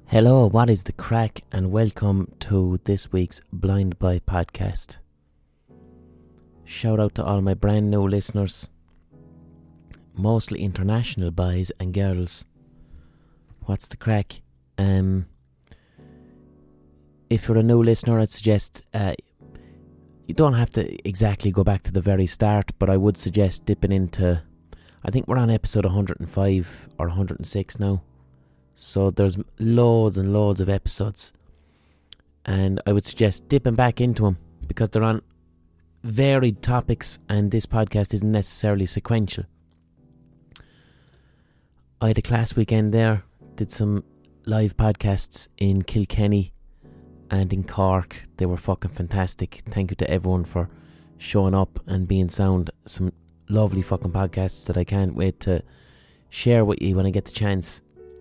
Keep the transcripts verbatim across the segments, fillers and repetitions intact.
Hello, what is the crack, and welcome to this week's Blind Buy podcast. Shout out to all my brand new listeners, mostly international boys and girls. What's the crack? Um, if you're a new listener, I'd suggest uh, you don't have to exactly go back to the very start, but I would suggest dipping into, I think we're on episode one hundred five or one hundred six now. So there's loads and loads of episodes, and I would suggest dipping back into them because they're on varied topics, and this podcast isn't necessarily sequential. I had a class weekend there, did some live podcasts in Kilkenny and in Cork. They were fucking fantastic. Thank you to everyone for showing up and being sound. Some lovely fucking podcasts that I can't wait to share with you when I get the chance.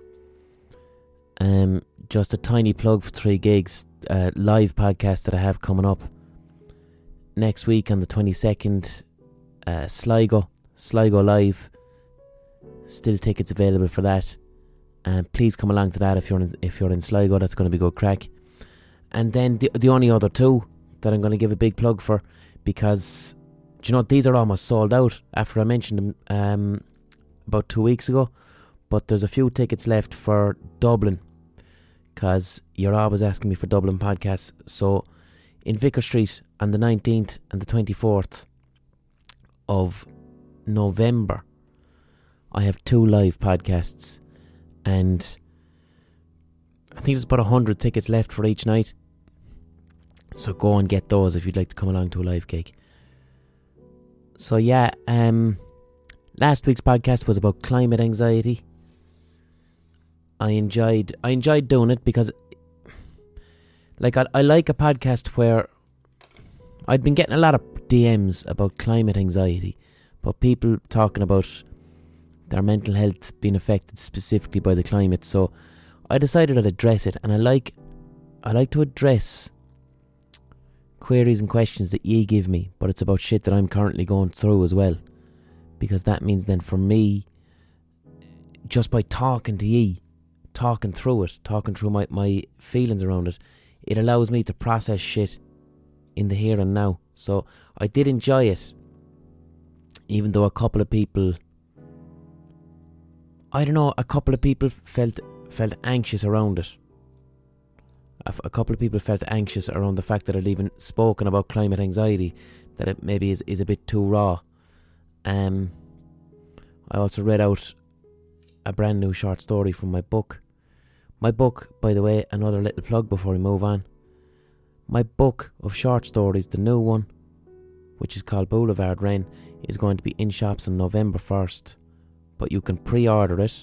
Um, just a tiny plug for three gigs, uh, live podcast that I have coming up next week on the twenty-second. Uh, Sligo, Sligo Live. Still tickets available for that. Uh, please come along to that if you're in, if you're in Sligo. That's going to be good crack. And then the the only other two that I'm going to give a big plug for, because do you know these are almost sold out after I mentioned them um, about two weeks ago. But there's a few tickets left for Dublin, because you're always asking me for Dublin podcasts. So in Vicar Street on the nineteenth and the twenty-fourth of November, I have two live podcasts, and I think there's about one hundred tickets left for each night. So go and get those if you'd like to come along to a live gig. So yeah, um, last week's podcast was about climate anxiety. I enjoyed I enjoyed doing it because, like, I, I like a podcast where I'd been getting a lot of D Ms about climate anxiety, but people talking about their mental health being affected specifically by the climate. So I decided I'd address it, and I like I like to address queries and questions that ye give me, but it's about shit that I'm currently going through as well, because that means then for me, just by talking to ye, talking through it, talking through my, my feelings around it, it allows me to process shit in the here and now. So I did enjoy it, even though a couple of people, I don't know, a couple of people felt felt anxious around it. A, a couple of people felt anxious around the fact that I'd even spoken about climate anxiety, that it maybe is, is a bit too raw. Um, I also read out a brand new short story from my book. My book, by the way, another little plug before we move on. My book of short stories, the new one, which is called Boulevard Wren, is going to be in shops on November first. But you can pre-order it.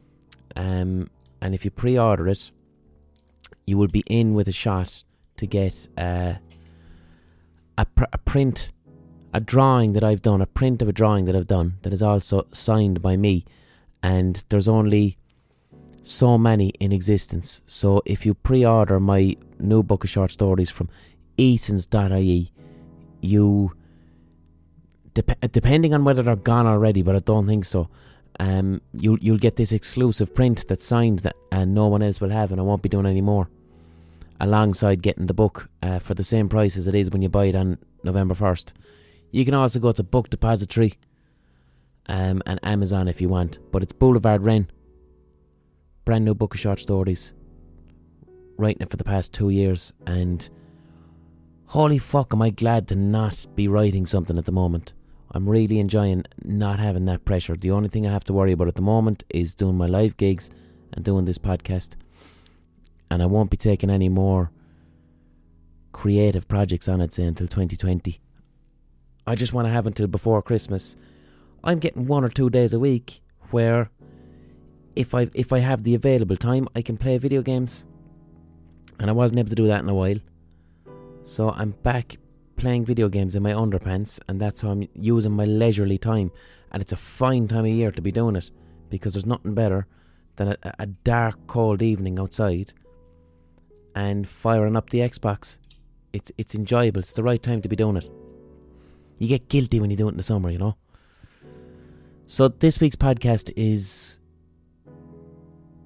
Um, and if you pre-order it, you will be in with a shot to get uh, a, pr- a print, a drawing that I've done, a print of a drawing that I've done that is also signed by me. And there's only so many in existence. So if you pre-order my new book of short stories from easons dot I E, you, dep- depending on whether they're gone already, but I don't think so, um, you'll, you'll get this exclusive print that's signed that and no one else will have, and I won't be doing any more, alongside getting the book uh, for the same price as it is when you buy it on November first. You can also go to Book Depository Um, and Amazon if you want, but it's Boulevard Wren, brand new book of short stories, writing it for the past two years, and holy fuck am I glad to not be writing something at the moment. I'm really enjoying not having that pressure. The only thing I have to worry about at the moment is doing my live gigs and doing this podcast, and I won't be taking any more creative projects on it, say, until twenty twenty. I just want to have until before Christmas. I'm getting one or two days a week where if I if I have the available time, I can play video games. And I wasn't able to do that in a while. So I'm back playing video games in my underpants, and that's how I'm using my leisurely time. And it's a fine time of year to be doing it, because there's nothing better than a, a dark, cold evening outside and firing up the Xbox. It's it's enjoyable. It's the right time to be doing it. You get guilty when you do it in the summer, you know. So this week's podcast is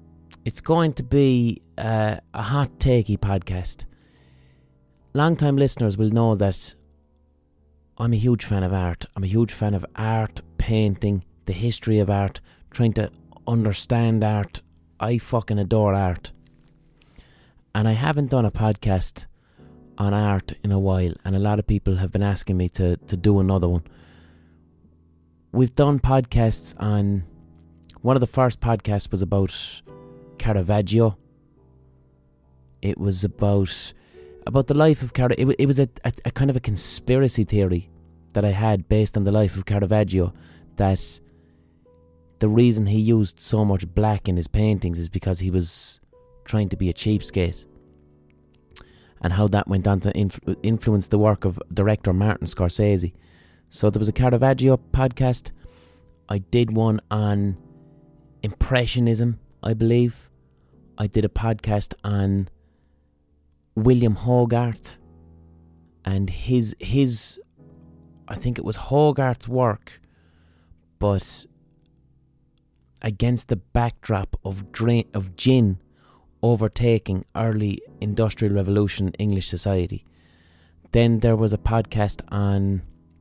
it's going to be uh, a hot takey podcast. Long-time listeners will know that I'm a huge fan of art. I'm a huge fan of art, painting, the history of art, trying to understand art. I fucking adore art. And I haven't done a podcast on art in a while, and a lot of people have been asking me to, to do another one. We've done podcasts on... One of the first podcasts was about Caravaggio. It was about... About the life of Caravaggio. It, it was a, a, a kind of a conspiracy theory that I had based on the life of Caravaggio, that the reason he used so much black in his paintings is because he was trying to be a cheapskate, and how that went on to influ- influence the work of director Martin Scorsese. So there was a Caravaggio podcast. I did one on Impressionism, I believe. I did a podcast on William Hogarth and his his I think it was Hogarth's work, but against the backdrop of drain, of gin overtaking early industrial revolution English society. Then there was a podcast on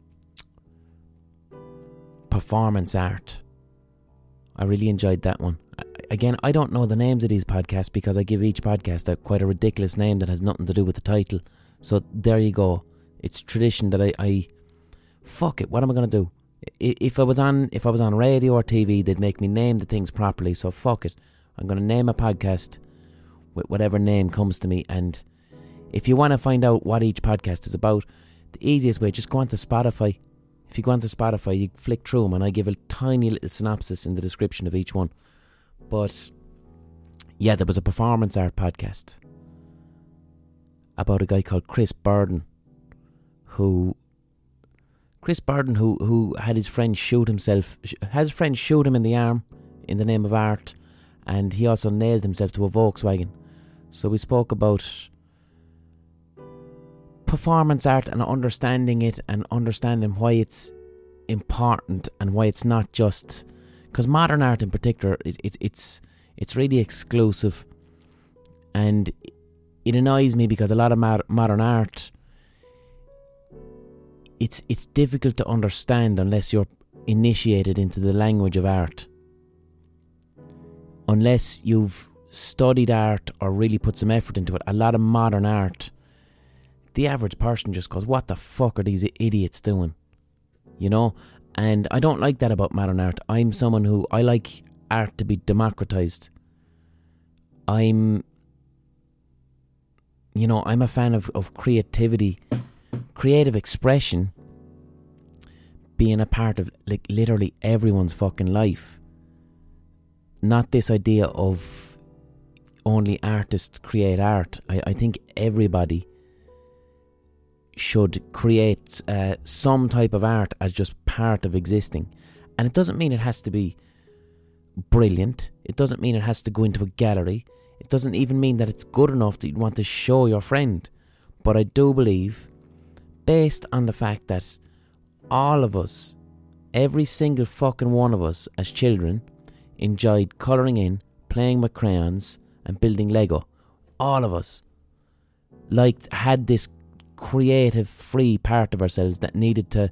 performance art. I really enjoyed that one. Again, I don't know the names of these podcasts because I give each podcast a quite a ridiculous name that has nothing to do with the title. So there you go. It's tradition that I, I fuck it. What am I gonna do? If I was on if I was on radio or T V, they'd make me name the things properly. So fuck it. I'm gonna name a podcast with whatever name comes to me. And if you want to find out what each podcast is about, the easiest way, just go onto Spotify. If you go onto Spotify, you flick through them, and I give a tiny little synopsis in the description of each one. But yeah, there was a performance art podcast about a guy called Chris Burden, who Chris Burden, who who had his friend shoot himself, has his friend shoot him in the arm in the name of art, and he also nailed himself to a Volkswagen. So we spoke about performance art and understanding it, and understanding why it's important and why it's not just... Because modern art in particular, it, it, it's it's really exclusive, and it annoys me because a lot of mod- modern art, it's it's difficult to understand unless you're initiated into the language of art. Unless you've studied art or really put some effort into it, a lot of modern art, the average person just goes, what the fuck are these idiots doing? You know? And I don't like that about modern art. I'm someone who, I like art to be democratized. I'm, you know, I'm a fan of, of creativity, creative expression being a part of like literally everyone's fucking life. Not this idea of only artists create art. I, I think everybody should create uh, some type of art as just part of existing. And it doesn't mean it has to be brilliant. It doesn't mean it has to go into a gallery. It doesn't even mean that it's good enough that you want to show your friend. But I do believe, based on the fact that all of us, every single fucking one of us as children, enjoyed colouring in, playing with crayons and building Lego. All of us liked, had this creative, free part of ourselves that needed to...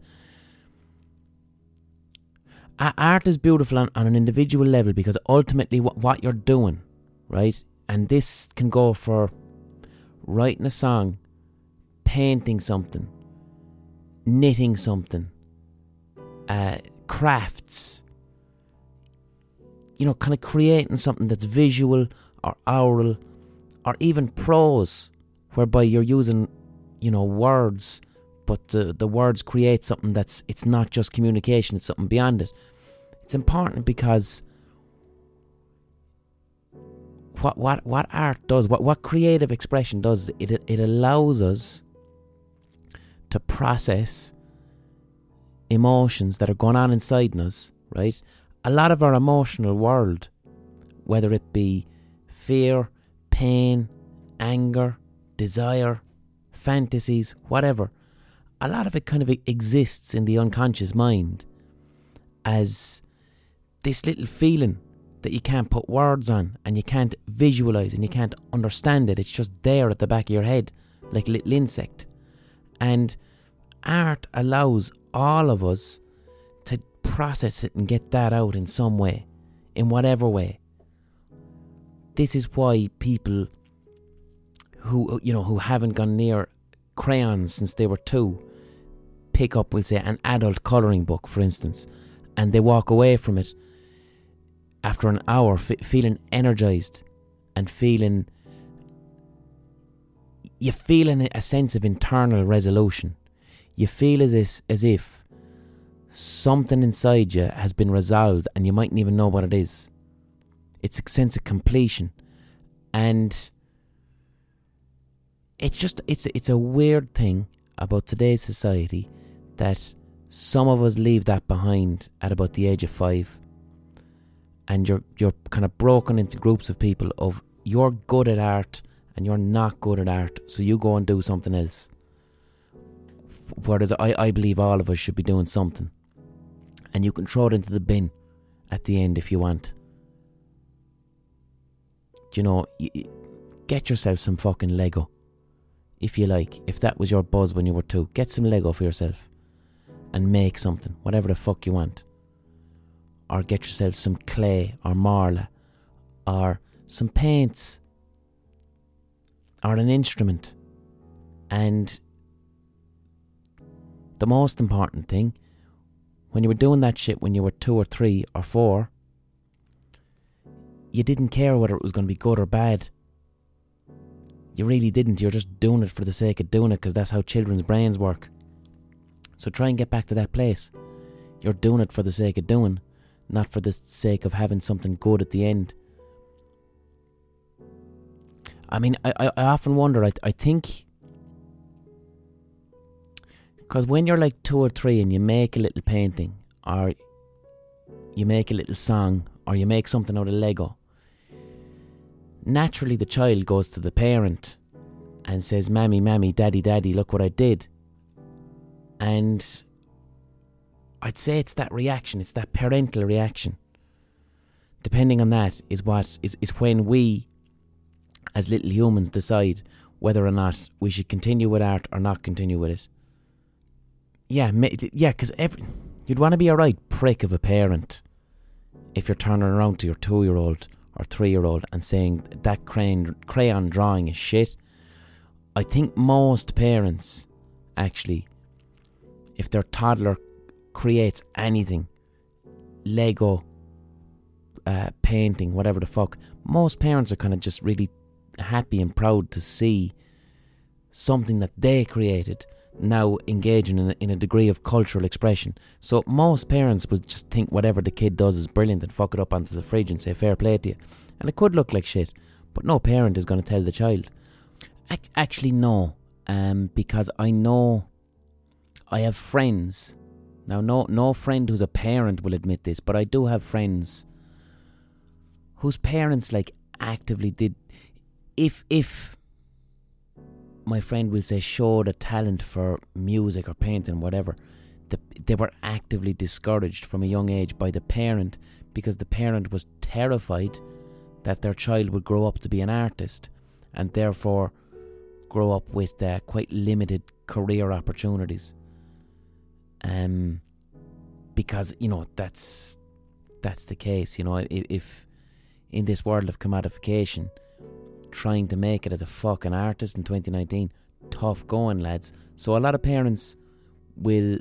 Art is beautiful on, on an individual level because ultimately what, what you're doing, right? And this can go for writing a song, painting something, knitting something, uh, crafts, you know, kind of creating something that's visual or oral or even prose, whereby you're using, you know, words, but the, the words create something that's, it's not just communication, it's something beyond it. It's important because what what what art does, what, what creative expression does, it it allows us to process emotions that are going on inside us, right? A lot of our emotional world, whether it be fear, pain, anger, desire, fantasies, whatever, a lot of it kind of exists in the unconscious mind as this little feeling that you can't put words on, and you can't visualize, and you can't understand it. It's just there at the back of your head, like a little insect. And art allows all of us to process it and get that out in some way, in whatever way. This is why people who, you know, who haven't gone near crayons since they were two pick up, we'll say, an adult colouring book, for instance, and they walk away from it after an hour f- feeling energised and feeling, you feel a sense of internal resolution. You feel as if, as if something inside you has been resolved and you mightn't even know what it is. It's a sense of completion. And it's just, it's, it's a weird thing about today's society that some of us leave that behind at about the age of five. And you're you're kind of broken into groups of people of, you're good at art and you're not good at art, so you go and do something else. Whereas I, I believe all of us should be doing something. And you can throw it into the bin at the end if you want. Do you know, you, get yourself some fucking Lego. If you like. If that was your buzz when you were two, get some Lego for yourself. And make something, whatever the fuck you want. Or get yourself some clay or marla, or some paints, or an instrument. And the most important thing, when you were doing that shit when you were two or three or four, you didn't care whether it was going to be good or bad. You really didn't. You're just doing it for the sake of doing it, because that's how children's brains work. So try and get back to that place. You're doing it for the sake of doing, not for the sake of having something good at the end. I mean, I, I, I often wonder, I, I think, because when you're like two or three and you make a little painting, or you make a little song, or you make something out of Lego, naturally the child goes to the parent and says, "Mammy, mammy, daddy, daddy, look what I did." And I'd say it's that reaction, it's that parental reaction. Depending on that is what is, is when we, as little humans, decide whether or not we should continue with art or not continue with it. Yeah, yeah, because every you'd want to be a right prick of a parent if you're turning around to your two-year-old or three-year-old and saying that crayon, crayon drawing is shit. I think most parents, actually, if their toddler creates anything, Lego, uh, painting, whatever the fuck, most parents are kind of just really happy and proud to see something that they created now engaging in a, in a degree of cultural expression. So most parents would just think whatever the kid does is brilliant and fuck it up onto the fridge and say fair play to you. And it could look like shit, but no parent is going to tell the child. Ac- actually no, um, because I know I have friends. Now no, no friend who's a parent will admit this, but I do have friends whose parents like actively did, if if my friend will say showed a talent for music or painting, whatever, the, they were actively discouraged from a young age by the parent, because the parent was terrified that their child would grow up to be an artist and therefore grow up with uh, quite limited career opportunities. Um, because, you know, that's that's the case, you know, if, if in this world of commodification, trying to make it as a fucking artist in twenty nineteen, tough going, lads. So a lot of parents will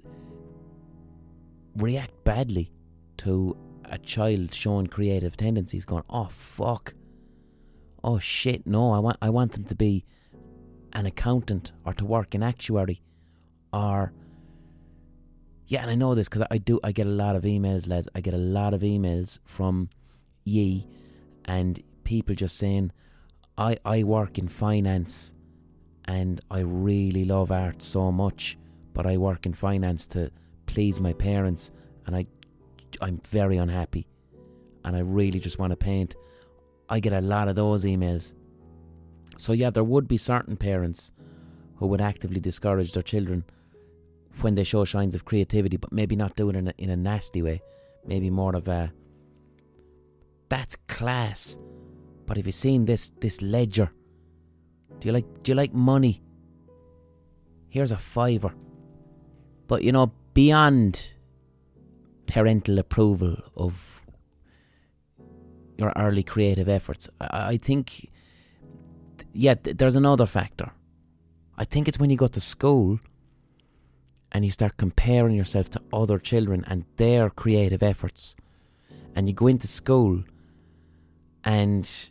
react badly to a child showing creative tendencies, going, oh fuck, oh shit, no, I want I want them to be an accountant or to work in actuary, or yeah, and I know this because I do I get a lot of emails, lads. I get a lot of emails from ye and people just saying, I, I work in finance and I really love art so much, but I work in finance to please my parents and I, I'm very unhappy and I really just want to paint. I get a lot of those emails. So yeah, there would be certain parents who would actively discourage their children when they show signs of creativity, but maybe not do it in a, in a nasty way. Maybe more of a, that's class. But have you seen this this ledger? Do you like do you like money? Here's a fiver. But you know, beyond parental approval of your early creative efforts, I, I think, yeah, th- there's another factor. I think it's when you go to school and you start comparing yourself to other children and their creative efforts, and you go into school and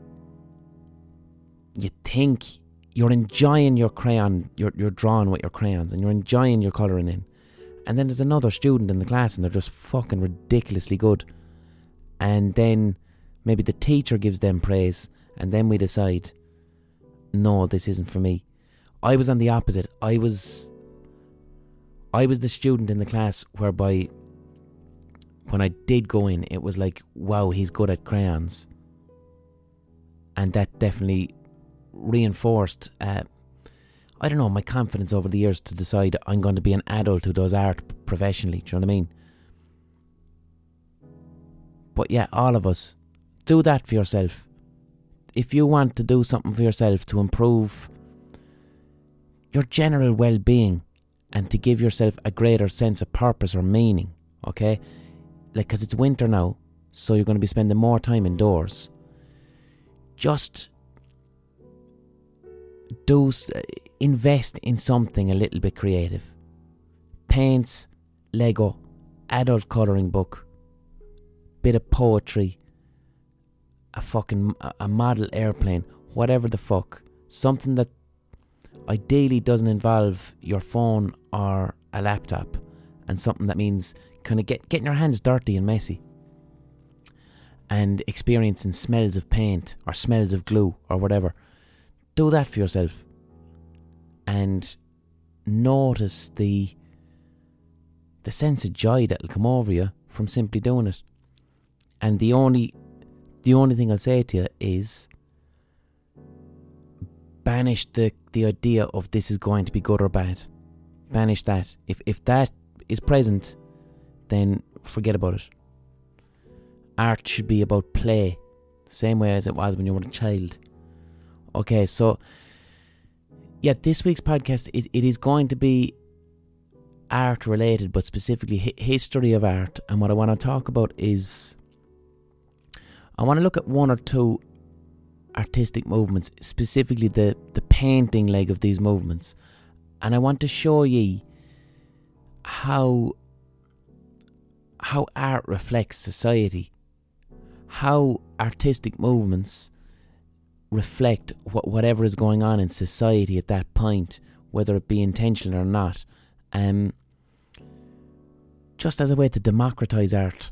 you think you're enjoying your crayon, you're, you're drawing with your crayons, and you're enjoying your colouring in. And then there's another student in the class and they're just fucking ridiculously good. And then maybe the teacher gives them praise, and then we decide, no, this isn't for me. I was on the opposite. I was I was the student in the class whereby when I did go in, it was like, wow, he's good at crayons. And that definitely reinforced, uh, I don't know, my confidence over the years to decide I'm going to be an adult who does art professionally. Do you know what I mean? But yeah, all of us, do that for yourself. If you want to do something for yourself to improve your general well-being and to give yourself a greater sense of purpose or meaning, okay? Like, because it's winter now, so you're going to be spending more time indoors. Just do invest in something a little bit creative. Paints, Lego, adult colouring book, bit of poetry, a fucking a model airplane, whatever the fuck. Something that ideally doesn't involve your phone or a laptop, and something that means kind of get, getting your hands dirty and messy and experiencing smells of paint or smells of glue or whatever. Do that for yourself and notice the the sense of joy that'll come over you from simply doing it. And the only the only thing I'll say to you is banish the, the idea of this is going to be good or bad. Banish that. If if that is present, then forget about it. Art should be about play, the same way as it was when you were a child. Okay, so yeah, this week's podcast, it, it is going to be art related, but specifically hi- history of art. And what I want to talk about is, I want to look at one or two artistic movements, specifically the, the painting leg of these movements. And I want to show ye how how art reflects society, how artistic movements reflect wh- whatever is going on in society at that point, whether it be intentional or not. Um, just as a way to democratize art.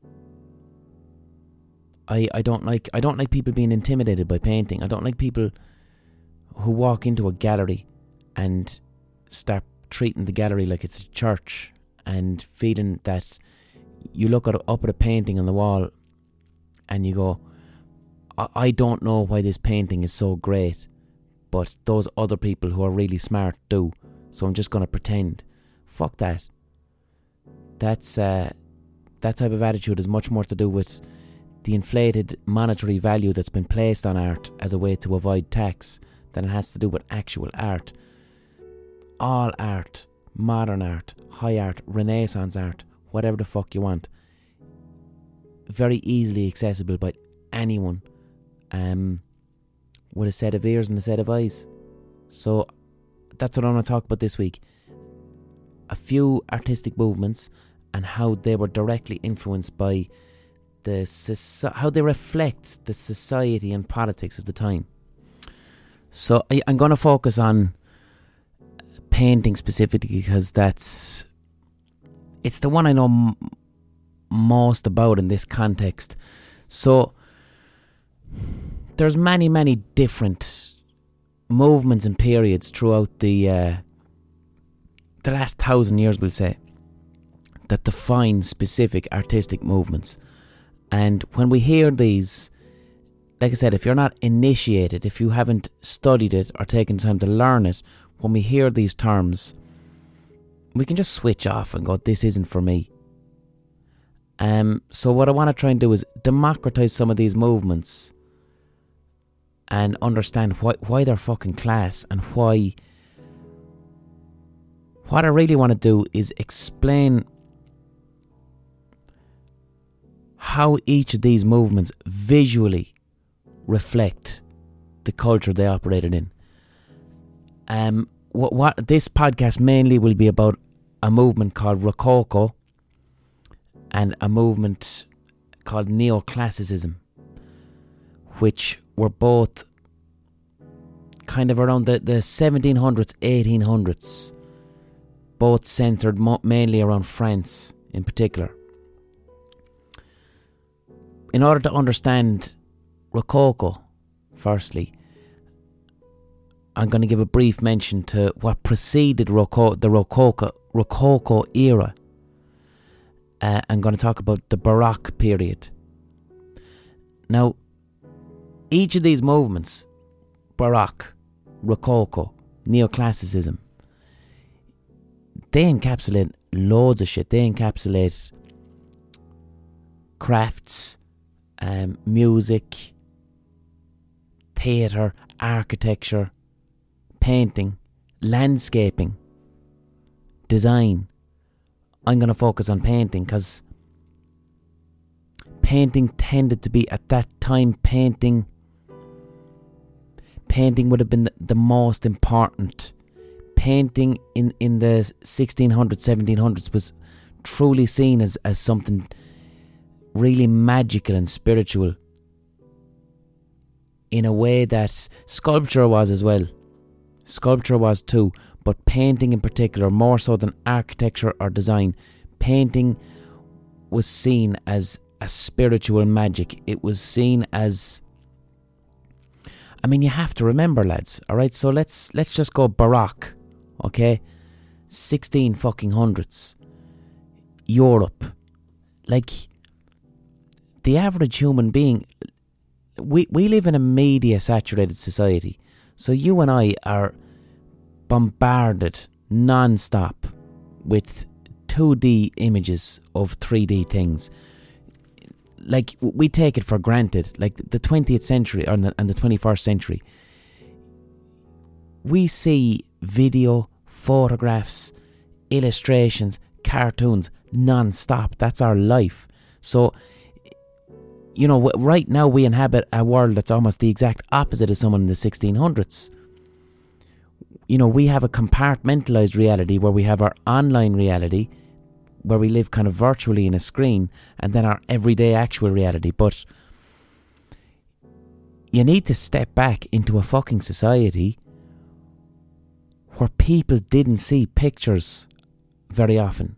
I, I don't like I don't like people being intimidated by painting. I don't like people who walk into a gallery and start treating the gallery like it's a church and feeling that you look at up at a painting on the wall and you go, I, I don't know why this painting is so great, but those other people who are really smart do, so I'm just going to pretend. Fuck that. That's uh, that type of attitude is much more to do with the inflated monetary value that's been placed on art as a way to avoid tax than it has to do with actual art. All art, modern art, high art, Renaissance art, whatever the fuck you want, very easily accessible by anyone um, with a set of ears and a set of eyes. So that's what I want to talk about this week. A few artistic movements and how they were directly influenced by the soci- how they reflect the society and politics of the time. So I, I'm going to focus on painting specifically because that's it's the one I know m- most about in this context. So there's many many different movements and periods throughout the uh, the last thousand years, we'll say, that define specific artistic movements. And when we hear these, like I said, if you're not initiated, if you haven't studied it or taken time to learn it, when we hear these terms, we can just switch off and go, this isn't for me. Um, so what I want to try and do is democratize some of these movements and understand why why they're fucking class, and why. What I really want to do is explain how each of these movements visually reflect the culture they operated in. Um, what, what this podcast mainly will be about a movement called Rococo and a movement called Neoclassicism, which were both kind of around the, the seventeen hundreds, eighteen hundreds, both centred mo- mainly around France in particular. In order to understand Rococo, firstly, I'm going to give a brief mention to what preceded Rococo, the Rococo, Rococo era. Uh, I'm going to talk about the Baroque period. Now, each of these movements, Baroque, Rococo, Neoclassicism, they encapsulate loads of shit. They encapsulate crafts, um, music, theatre, architecture, painting, landscaping, design. I'm going to focus on painting because painting tended to be, at that time, painting painting would have been the, the most important. Painting in, in the sixteen hundreds, seventeen hundreds was truly seen as, as something really magical and spiritual, in a way that sculpture was as well. Sculpture was too, but painting in particular, more so than architecture or design, painting was seen as a spiritual magic. It was seen as, I mean, you have to remember, lads, alright, so let's let's just go Baroque, okay? sixteen fucking hundreds. Europe. Like, the average human being, we, we live in a media-saturated society. So you and I are bombarded non-stop with two D images of three D things. Like, we take it for granted. Like, the twentieth century or the, and the twenty-first century, we see video, photographs, illustrations, cartoons non-stop. That's our life. So, you know, right now we inhabit a world that's almost the exact opposite of someone in the sixteen hundreds. You know, we have a compartmentalized reality where we have our online reality, where we live kind of virtually in a screen, and then our everyday actual reality. But you need to step back into a fucking society where people didn't see pictures very often.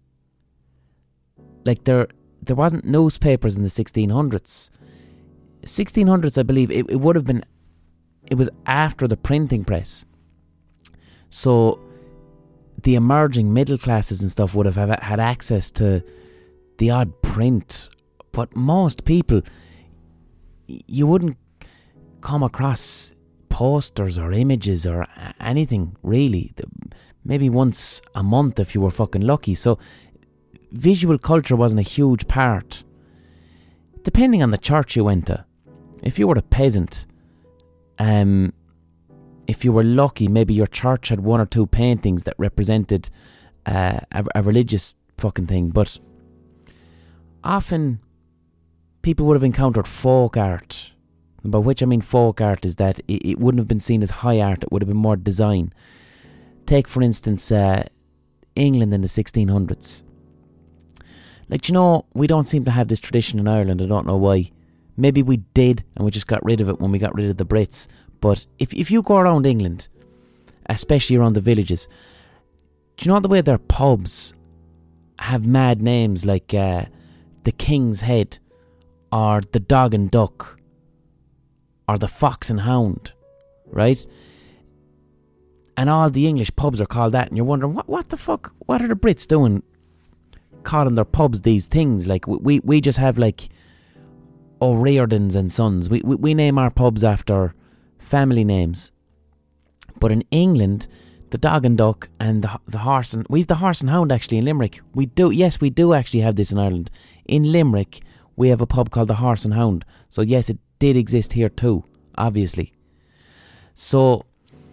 Like, there there wasn't newspapers in the sixteen hundreds. sixteen hundreds, I believe, it, it would have been, it was after the printing press. So the emerging middle classes and stuff would have had access to the odd print. But most people, you wouldn't come across posters or images or anything, really. Maybe once a month if you were fucking lucky. So visual culture wasn't a huge part. Depending on the church you went to. If you were a peasant, um, if you were lucky, maybe your church had one or two paintings that represented uh, a, a religious fucking thing. But often people would have encountered folk art. By which I mean folk art is that it, it wouldn't have been seen as high art. It would have been more design. Take, for instance, uh, England in the sixteen hundreds. Like, you know, we don't seem to have this tradition in Ireland. I don't know why. Maybe we did and we just got rid of it when we got rid of the Brits. But if if you go around England, especially around the villages, do you know the way their pubs have mad names like uh, the King's Head or the Dog and Duck or the Fox and Hound, right? And all the English pubs are called that, and you're wondering, what what the fuck, what are the Brits doing calling their pubs these things? Like, we, we just have like O'Riordan's and Sons. We, we we name our pubs after family names. But in England, the dog and duck and the, the horse and... We've the horse and hound actually in Limerick. We do, yes, we do actually have this in Ireland. In Limerick, we have a pub called the Horse and Hound. So yes, it did exist here too, obviously. So,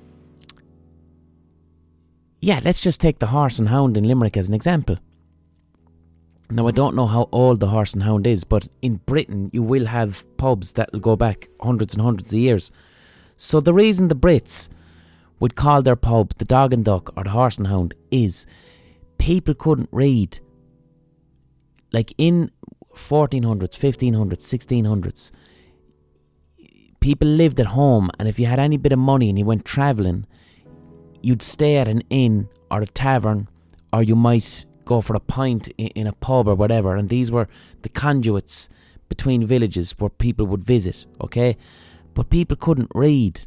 yeah, let's just take the Horse and Hound in Limerick as an example. Now, I don't know how old the Horse and Hound is, but in Britain, you will have pubs that will go back hundreds and hundreds of years. So the reason the Brits would call their pub the Dog and Duck or the Horse and Hound is people couldn't read. Like in fourteen hundreds, fifteen hundreds, sixteen hundreds, people lived at home, and if you had any bit of money and you went travelling, you'd stay at an inn or a tavern, or you might go for a pint in, in a pub or whatever, and these were the conduits between villages where people would visit, okay? But people couldn't read.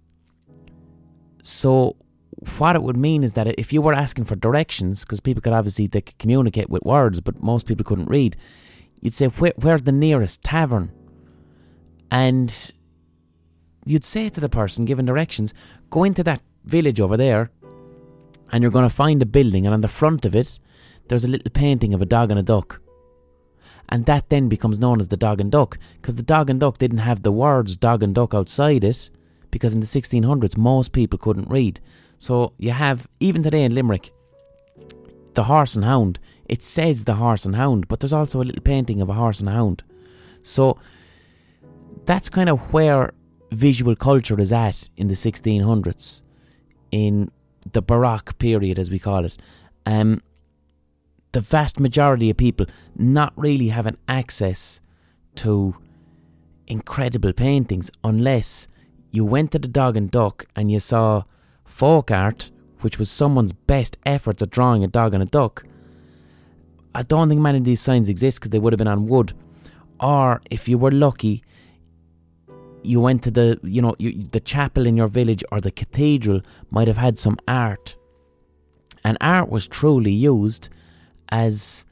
So what it would mean is that if you were asking for directions, because people could obviously they could communicate with words, but most people couldn't read, you'd say, Where, where's the nearest tavern? And you'd say to the person giving directions, go into that village over there, and you're going to find a building, and on the front of it there's a little painting of a dog and a duck. And that then becomes known as the Dog and Duck, because the Dog and Duck didn't have the words dog and duck outside it, because in the sixteen hundreds most people couldn't read. So you have, even today in Limerick, the Horse and Hound. It says the Horse and Hound, but there's also a little painting of a horse and a hound. So that's kind of where visual culture is at in the sixteen hundreds, in the Baroque period, as we call it. Um, the vast majority of people not really having access to incredible paintings unless you went to the Dog and Duck and you saw folk art, which was someone's best efforts at drawing a dog and a duck. I don't think many of these signs exist because they would have been on wood. Or if you were lucky, you went to the, you know, you, the chapel in your village or the cathedral might have had some art. And art was truly used as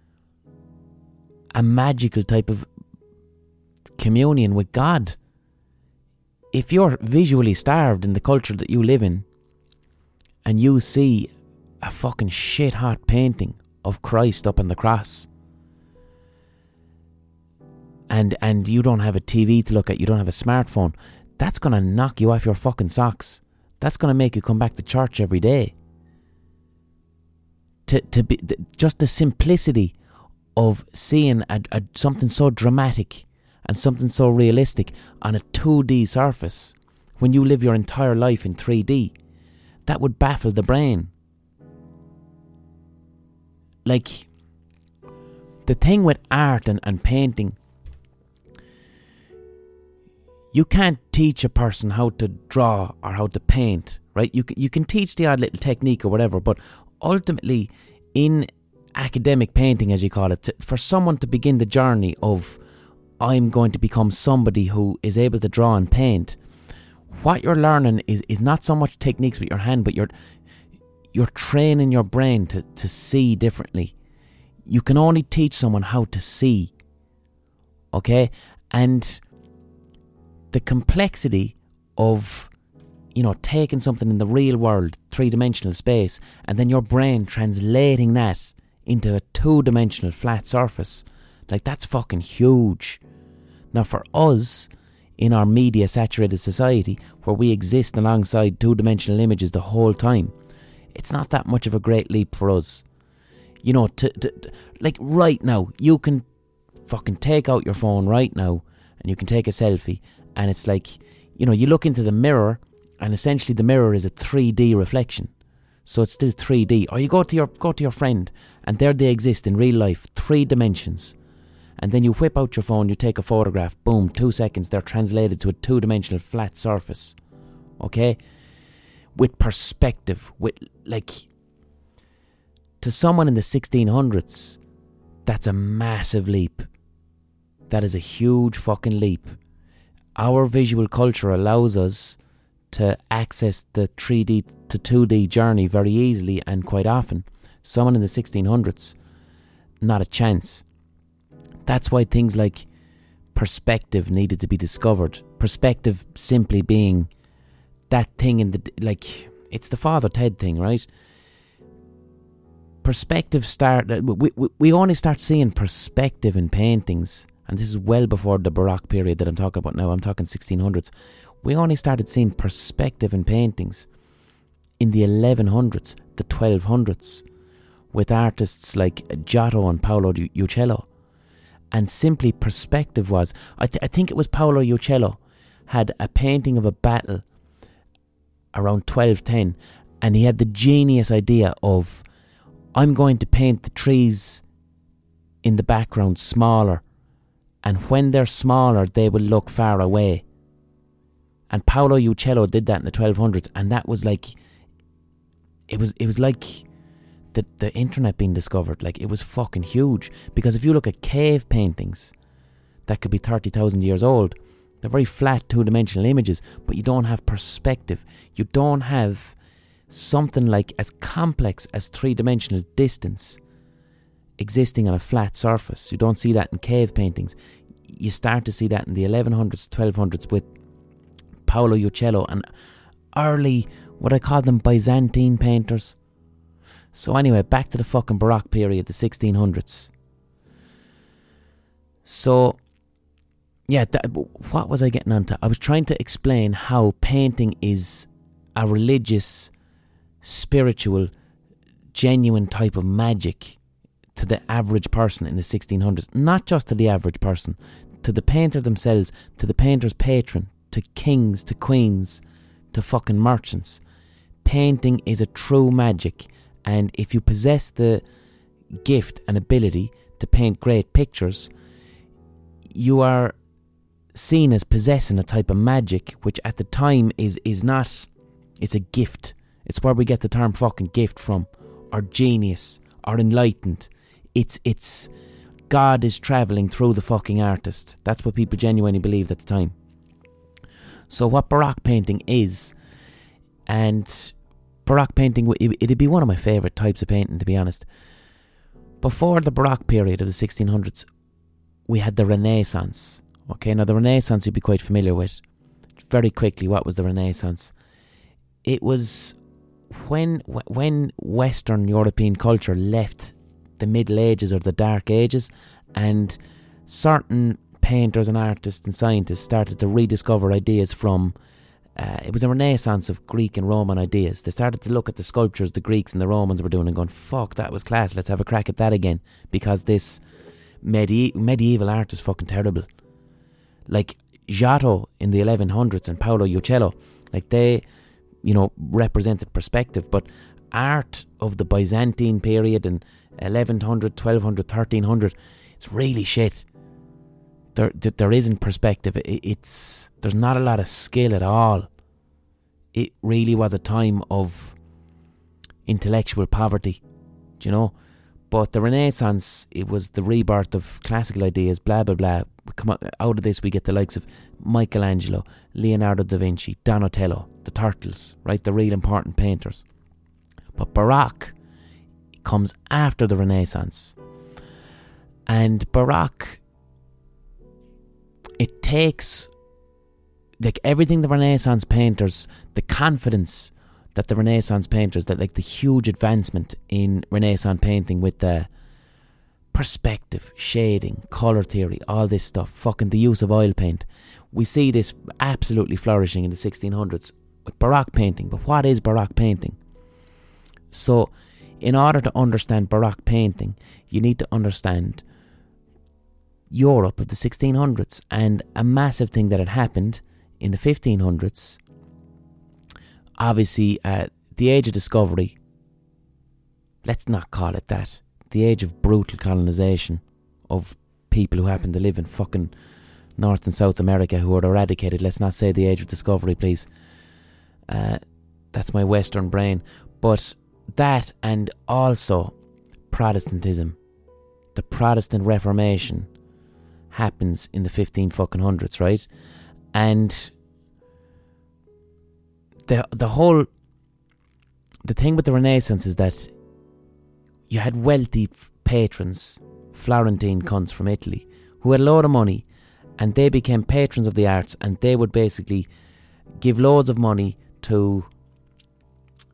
a magical type of communion with God. If you're visually starved in the culture that you live in, and you see a fucking shit hot painting of Christ up on the cross, and and you don't have a T V to look at, you don't have a smartphone, that's going to knock you off your fucking socks. That's going to make you come back to church every day. To to be the, just the simplicity of seeing a, a, something so dramatic and something so realistic on a two D surface when you live your entire life in three D, that would baffle the brain. Like, the thing with art and, and painting, you can't teach a person how to draw or how to paint, right? You can, you can teach the odd little technique or whatever, but ultimately, in academic painting, as you call it, to, for someone to begin the journey of, I'm going to become somebody who is able to draw and paint, what you're learning is, is not so much techniques with your hand, but you're you're training your brain to, to see differently. You can only teach someone how to see. Okay? And the complexity of, you know, taking something in the real world, three-dimensional space, and then your brain translating that into a two-dimensional flat surface, like, that's fucking huge. Now, for us, in our media-saturated society, where we exist alongside two-dimensional images the whole time, it's not that much of a great leap for us. You know, to, to, to like right now, you can fucking take out your phone right now and you can take a selfie, and it's like, you know, you look into the mirror and essentially the mirror is a three D reflection. So it's still three D. Or you go to your go to your friend and there they exist in real life, three dimensions. And then you whip out your phone, you take a photograph, boom, two seconds, they're translated to a two-dimensional flat surface. Okay? With perspective, with, like, to someone in the sixteen hundreds, that's a massive leap. That is a huge fucking leap. Our visual culture allows us to access the three D to two D journey very easily and quite often. Someone in the sixteen hundreds, not a chance. That's why things like perspective needed to be discovered. Perspective simply being that thing in the, like, It's the Father Ted thing, right? Perspective start. We, we, we only start seeing perspective in paintings, and this is well before the Baroque period that I'm talking about now. I'm talking sixteen hundreds. We only started seeing perspective in paintings in the eleven hundreds, the twelve hundreds, with artists like Giotto and Paolo Uccello. And simply perspective was, I, th- I think it was Paolo Uccello had a painting of a battle around twelve ten, and he had the genius idea of, I'm going to paint the trees in the background smaller, and when they're smaller they will look far away. And Paolo Uccello did that in the twelve hundreds, and that was like, it was it was like the the internet being discovered. Like, it was fucking huge, because if you look at cave paintings that could be thirty thousand years old, they're very flat two-dimensional images, but you don't have perspective. You don't have something like as complex as three-dimensional distance existing on a flat surface. You don't see that in cave paintings. You start to see that in the eleven hundreds, twelve hundreds with Paolo Uccello and early, what I call them, Byzantine painters. So anyway, back to the fucking Baroque period, the sixteen hundreds. So, yeah, that, what was I getting onto? I was trying to explain how painting is a religious, spiritual, genuine type of magic to the average person in the sixteen hundreds. Not just to the average person, to the painter themselves, to the painter's patron, to kings, to queens, to fucking merchants. Painting is a true magic, and if you possess the gift and ability to paint great pictures, you are seen as possessing a type of magic, which at the time is is not, it's a gift. It's where we get the term fucking gift from, or genius, or enlightened. It's it's God is travelling through the fucking artist. That's what people genuinely believed at the time. So what Baroque painting is, and Baroque painting, it'd be one of my favourite types of painting, to be honest. Before the Baroque period of the sixteen hundreds, we had the Renaissance. Okay, now the Renaissance you'd be quite familiar with. Very quickly, what was the Renaissance? It was when when Western European culture left the Middle Ages or the Dark Ages, and certain painters and artists and scientists started to rediscover ideas from, uh, it was a renaissance of Greek and Roman ideas. They started to look at the sculptures the Greeks and the Romans were doing and going, fuck, that was class, let's have a crack at that again, because this medi- medieval art is fucking terrible. Like Giotto in the eleven hundreds and Paolo Uccello, like they, you know, represented perspective, but art of the Byzantine period and eleven hundred, twelve hundred, thirteen hundred, it's really shit. There, there, there isn't perspective. It, it's there's not a lot of skill at all. It really was a time of intellectual poverty, do you know? But the Renaissance, it was the rebirth of classical ideas. Blah blah blah. We come out, out of this, we get the likes of Michelangelo, Leonardo da Vinci, Donatello, the Turtles, right? The real important painters. But Baroque comes after the Renaissance, and Baroque, it takes like everything the Renaissance painters, the confidence that the Renaissance painters, that like the huge advancement in Renaissance painting with the perspective, shading, colour theory, all this stuff, fucking the use of oil paint. We see this absolutely flourishing in the sixteen hundreds with Baroque painting. But what is Baroque painting? So, in order to understand Baroque painting, you need to understand Europe of the sixteen hundreds, and a massive thing that had happened in the fifteen hundreds. Obviously, uh, the age of discovery, let's not call it that, the age of brutal colonisation of people who happen to live in fucking North and South America who are eradicated. Let's not say the age of discovery, please. Uh, that's my Western brain. But that, and also Protestantism, the Protestant Reformation happens in the fifteen fucking hundreds, right? And the the whole the thing with the Renaissance is that you had wealthy patrons, Florentine cunts from Italy, who had a load of money, and they became patrons of the arts, and they would basically give loads of money to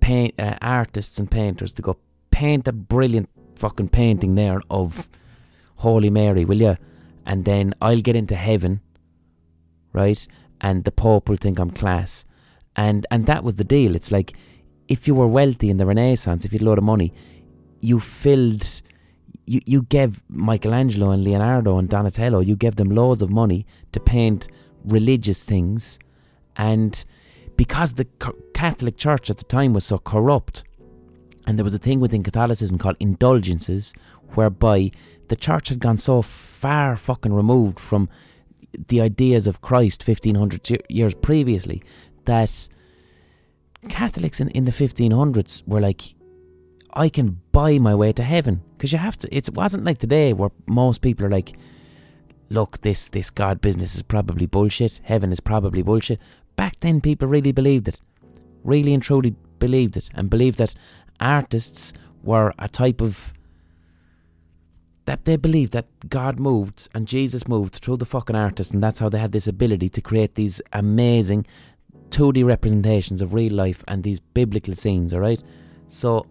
paint uh, artists and painters to go paint a brilliant fucking painting there of Holy Mary, will you? And then I'll get into heaven, right? And the Pope will think I'm class. And and that was the deal. It's like, if you were wealthy in the Renaissance, if you had a load of money, you filled, you, you gave Michelangelo and Leonardo and Donatello, you gave them loads of money to paint religious things. And because the Catholic Church at the time was so corrupt, and there was a thing within Catholicism called indulgences, whereby the church had gone so far fucking removed from the ideas of Christ fifteen hundred years previously, that Catholics in, in the fifteen hundreds were like, I can buy my way to heaven. Because you have to, it wasn't like today where most people are like, look, this, this God business is probably bullshit, heaven is probably bullshit. Back then people really believed it, really and truly believed it, and believed that artists were a type of, that they believed that God moved and Jesus moved through the fucking artists, and that's how they had this ability to create these amazing two D representations of real life and these biblical scenes, alright? So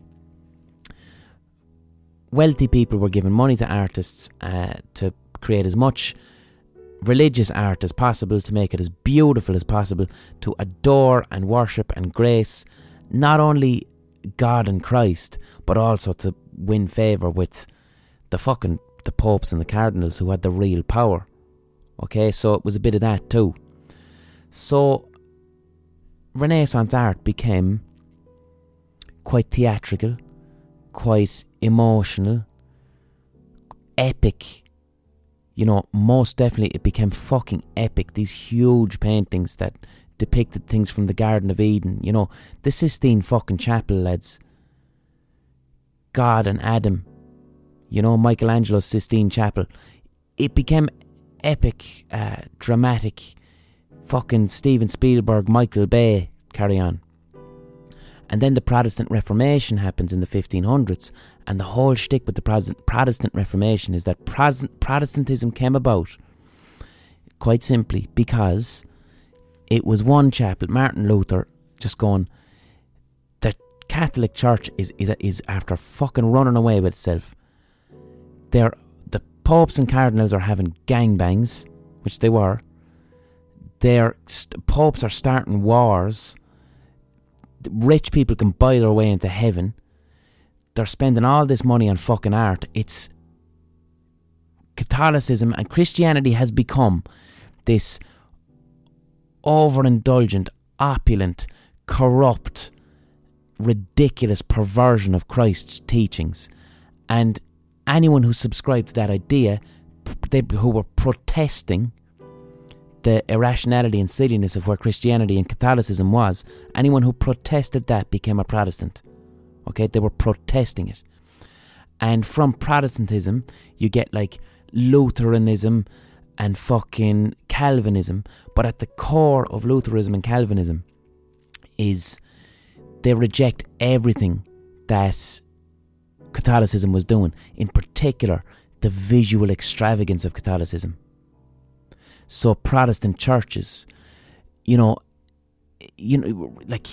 wealthy people were giving money to artists uh, to create as much religious art as possible, to make it as beautiful as possible, to adore and worship and grace not only God and Christ, but also to win favour with the fucking the popes and the cardinals who had the real power. Okay, so it was a bit of that too. So Renaissance art became quite theatrical, quite emotional, epic. You know, most definitely it became fucking epic. These huge paintings that depicted things from the Garden of Eden. You know, the Sistine fucking Chapel, lads. God and Adam. You know, Michelangelo's Sistine Chapel. It became epic, uh, dramatic. Fucking Steven Spielberg, Michael Bay, carry on. And then the Protestant Reformation happens in the fifteen hundreds, and the whole shtick with the Protestant Reformation is that Protestantism came about quite simply because it was one chapel, Martin Luther, just going, the Catholic Church is is is after fucking running away with itself. They're, the popes and cardinals are having gangbangs, which they were. Their st- popes are starting wars. Rich people can buy their way into heaven. They're spending all this money on fucking art. It's Catholicism and Christianity has become this overindulgent, opulent, corrupt, ridiculous perversion of Christ's teachings. And anyone who subscribed to that idea, they, who were protesting the irrationality and silliness of where Christianity and Catholicism was, anyone who protested that became a Protestant. Okay, they were protesting it. And from Protestantism, you get like Lutheranism and fucking Calvinism. But at the core of Lutheranism and Calvinism is they reject everything that Catholicism was doing. In particular, the visual extravagance of Catholicism. So Protestant churches, you know, you know, like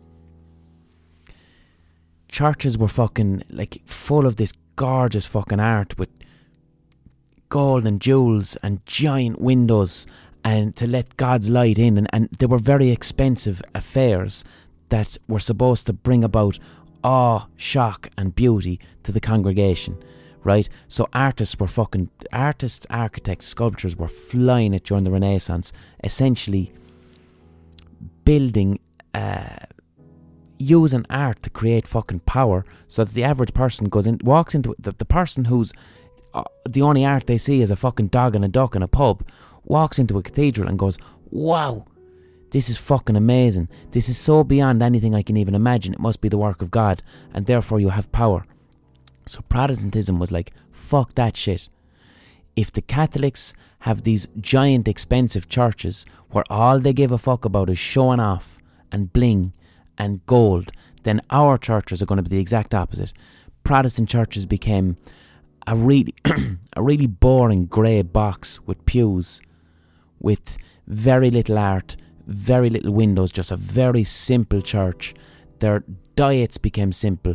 churches were fucking like full of this gorgeous fucking art with gold and jewels and giant windows and to let God's light in, and, and they were very expensive affairs that were supposed to bring about awe, shock and beauty to the congregation. Right, so artists were fucking artists, architects, sculptors were flying it during the Renaissance, essentially building, uh, using art to create fucking power, so that the average person goes in, walks into the, the person who's uh, the only art they see is a fucking dog and a duck in a pub, walks into a cathedral and goes, "Wow, this is fucking amazing. This is so beyond anything I can even imagine. It must be the work of God, and therefore you have power." So Protestantism was like, fuck that shit. If the Catholics have these giant expensive churches where all they give a fuck about is showing off and bling and gold, then our churches are going to be the exact opposite. Protestant churches became a really a really boring grey box with pews, with very little art, very little windows, just a very simple church Their diets became simple.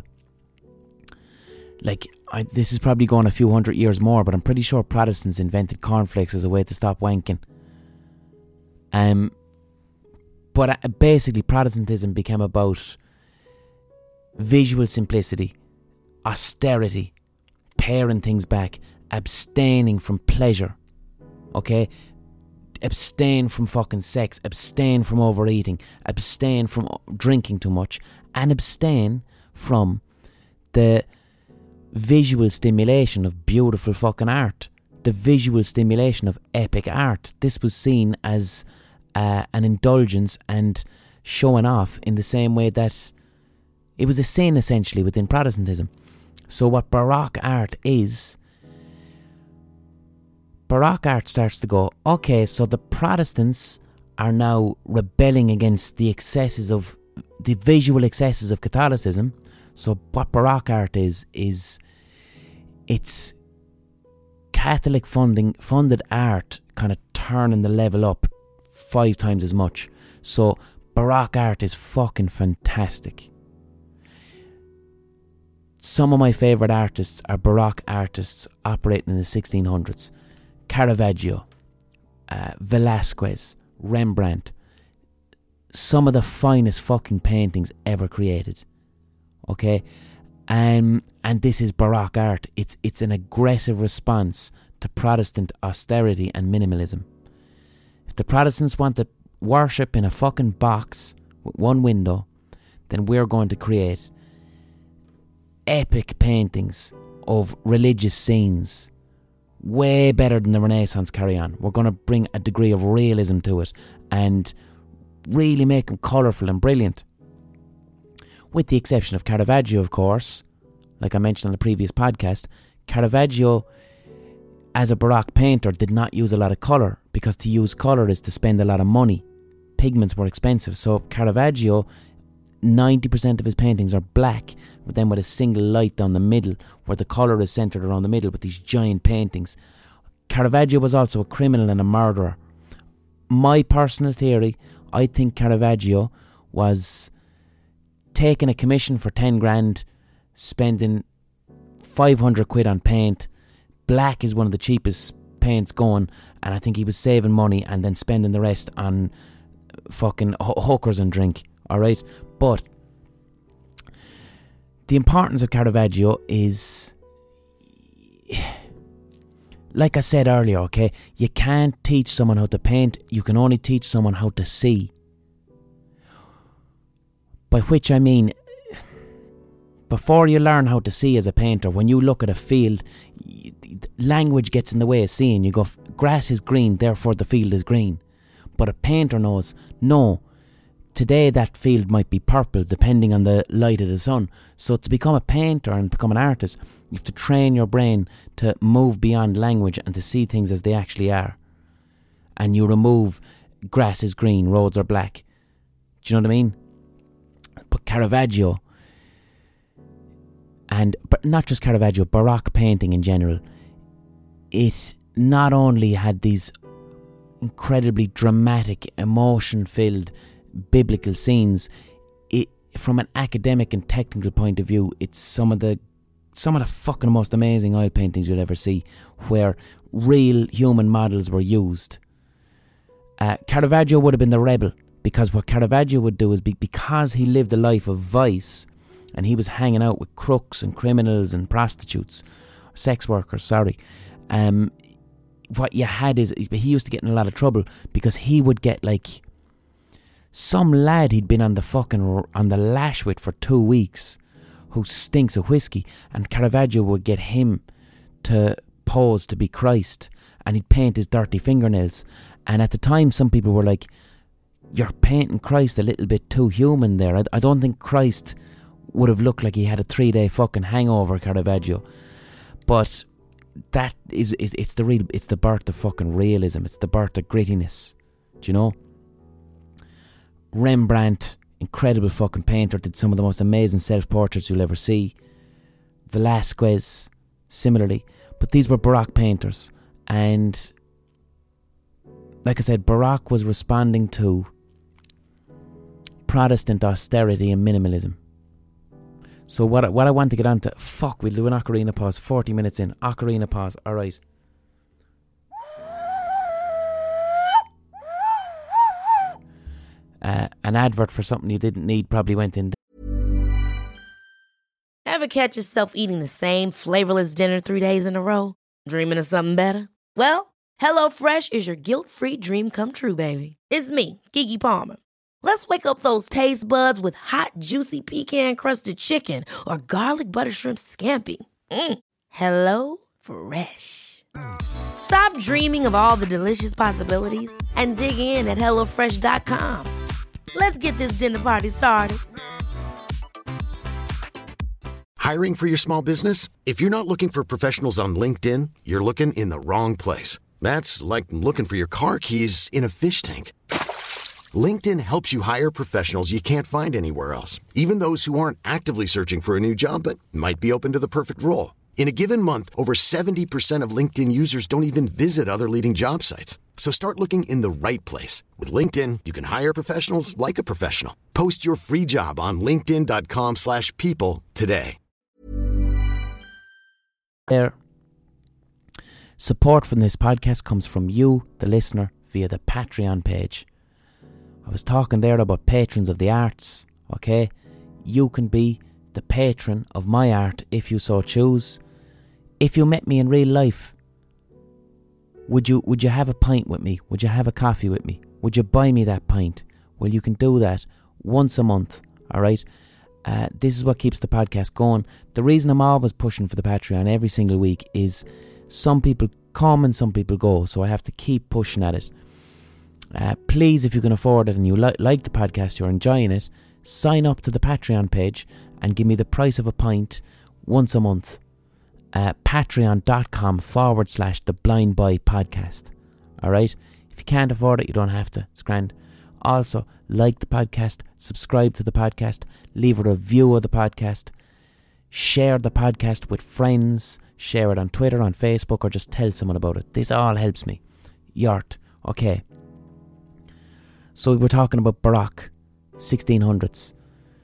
Like, I, this is probably going a few hundred years more, but I'm pretty sure Protestants invented cornflakes as a way to stop wanking. Um, but uh, basically, Protestantism became about visual simplicity, austerity, paring things back, abstaining from pleasure, okay? Abstain from fucking sex, abstain from overeating, abstain from drinking too much, and abstain from the visual stimulation of beautiful fucking art, the visual stimulation of epic art. This was seen as uh, an indulgence and showing off in the same way that it was a sin essentially within Protestantism. So what Baroque art is, Baroque art starts to go, okay, so the Protestants are now rebelling against the excesses of, the visual excesses of Catholicism. So what Baroque art is, is it's Catholic funding funded art kind of turning the level up five times as much. So Baroque art is fucking fantastic. Some of my favourite artists are Baroque artists operating in the sixteen hundreds. Caravaggio, uh, Velázquez, Rembrandt. Some of the finest fucking paintings ever created. Okay? Um, and this is Baroque art. It's it's an aggressive response to Protestant austerity and minimalism. If the Protestants want to worship in a fucking box with one window, then we're going to create epic paintings of religious scenes, way better than the Renaissance carry on. We're going to bring a degree of realism to it and really make them colourful and brilliant. With the exception of Caravaggio, of course. Like I mentioned on the previous podcast, Caravaggio, as a Baroque painter, did not use a lot of colour, because to use colour is to spend a lot of money. Pigments were expensive, so Caravaggio, ninety percent of his paintings are black, but then with a single light down the middle, where the colour is centred around the middle with these giant paintings. Caravaggio was also a criminal and a murderer. My personal theory, I think Caravaggio was taking a commission for ten grand, spending five hundred quid on paint. Black is one of the cheapest paints going, and I think he was saving money and then spending the rest on fucking hookers and drink. Alright? But the importance of Caravaggio is, like I said earlier, okay, you can't teach someone how to paint, you can only teach someone how to see. By which I mean, before you learn how to see as a painter, when you look at a field, language gets in the way of seeing. You go, grass is green, therefore the field is green. But a painter knows, no, today that field might be purple depending on the light of the sun. So to become a painter and become an artist, you have to train your brain to move beyond language and to see things as they actually are. And you remove grass is green, roads are black. Do you know what I mean? But Caravaggio, and but not just Caravaggio, Baroque painting in general, it not only had these incredibly dramatic, emotion-filled biblical scenes, it, from an academic and technical point of view, it's some of the some of the fucking most amazing oil paintings you'll ever see, where real human models were used. Uh, Caravaggio would have been the rebel, because what Caravaggio would do is, be, because he lived a life of vice, and he was hanging out with crooks and criminals and prostitutes, sex workers, sorry, um, what you had is, he used to get in a lot of trouble, because he would get like some lad he'd been on the fucking on the lash with for two weeks, who stinks of whiskey, and Caravaggio would get him to pose to be Christ, and he'd paint his dirty fingernails. And at the time, some people were like, "You're painting Christ a little bit too human there." I, I don't think Christ would have looked like he had a three-day fucking hangover, Caravaggio. But that is, is it's the real, it's the birth of fucking realism. It's the birth of grittiness. Do you know? Rembrandt, incredible fucking painter, did some of the most amazing self-portraits you'll ever see. Velázquez, similarly. But these were Baroque painters. And like I said, Baroque was responding to Protestant austerity and minimalism. So what I, what I want to get on to, fuck, we'll do an ocarina pause, forty minutes in, ocarina pause, alright. Uh, an advert for something you didn't need probably went in. Ever catch yourself eating the same flavorless dinner three days in a row? Dreaming of something better? Well, HelloFresh is your guilt-free dream come true, baby. It's me, Keke Palmer. Let's wake up those taste buds with hot, juicy pecan-crusted chicken or garlic butter shrimp scampi. Mm. Hello Fresh. Stop dreaming of all the delicious possibilities and dig in at hello fresh dot com. Let's get this dinner party started. Hiring for your small business? If you're not looking for professionals on LinkedIn, you're looking in the wrong place. That's like looking for your car keys in a fish tank. LinkedIn helps you hire professionals you can't find anywhere else, even those who aren't actively searching for a new job but might be open to the perfect role. In a given month, over seventy percent of LinkedIn users don't even visit other leading job sites. So start looking in the right place. With LinkedIn, you can hire professionals like a professional. Post your free job on linkedin dot com slash people today. There. Support from this podcast comes from you, the listener, via the Patreon page. I was talking there about patrons of the arts, okay? You can be the patron of my art if you so choose. If you met me in real life, would you would you have a pint with me? Would you have a coffee with me? Would you buy me that pint? Well, you can do that once a month, alright? Uh, this is what keeps the podcast going. The reason I'm always pushing for the Patreon every single week is some people come and some people go, so I have to keep pushing at it. Uh, please, if you can afford it and you li- like the podcast, you're enjoying it, sign up to the Patreon page and give me the price of a pint once a month. Uh, Patreon.com forward slash the Blind Boy Podcast. Alright? If you can't afford it, you don't have to. It's grand. Also, like the podcast, subscribe to the podcast, leave a review of the podcast, share the podcast with friends, share it on Twitter, on Facebook, or just tell someone about it. This all helps me. Yart. Okay. So we're talking about Baroque, sixteen hundreds.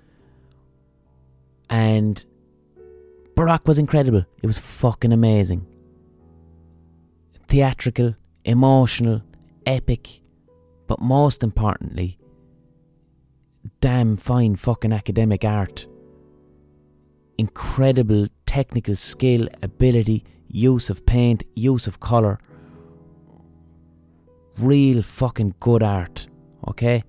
And Baroque was incredible. It was fucking amazing. Theatrical, emotional, epic, but most importantly, damn fine fucking academic art. Incredible technical skill, ability, use of paint, use of colour. Real fucking good art, okay?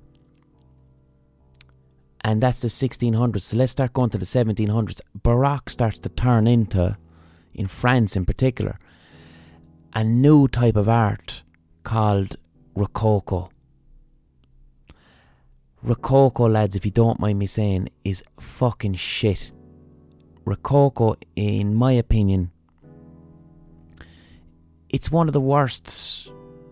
And that's the sixteen hundreds. So let's start going to the seventeen hundreds. Baroque starts to turn into, in France in particular, a new type of art called Rococo. Rococo, lads, if you don't mind me saying, is fucking shit. Rococo, in my opinion, it's one of the worst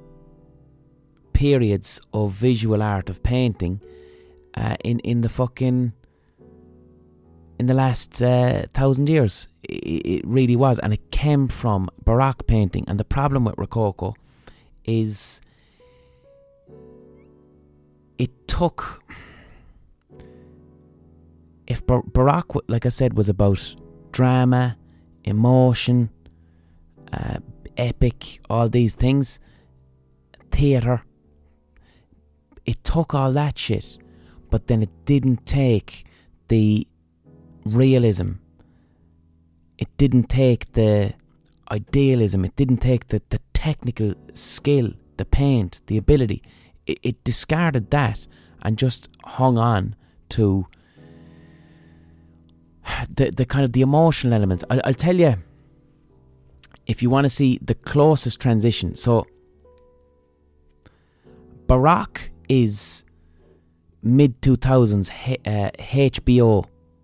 periods of visual art, of painting, uh, in, in the fucking, in the last uh, thousand years. It, it really was. And it came from Baroque painting. And the problem with Rococo is it took... If Bar- Baroque, like I said, was about drama, emotion, uh, epic, all these things, theatre, it took all that shit, but then it didn't take the realism, it didn't take the idealism, it didn't take the, the technical skill, the paint, the ability. It, it discarded that and just hung on to the the kind of the emotional elements. I, I'll tell you, if you want to see the closest transition. So Baroque is mid two thousands uh, H B O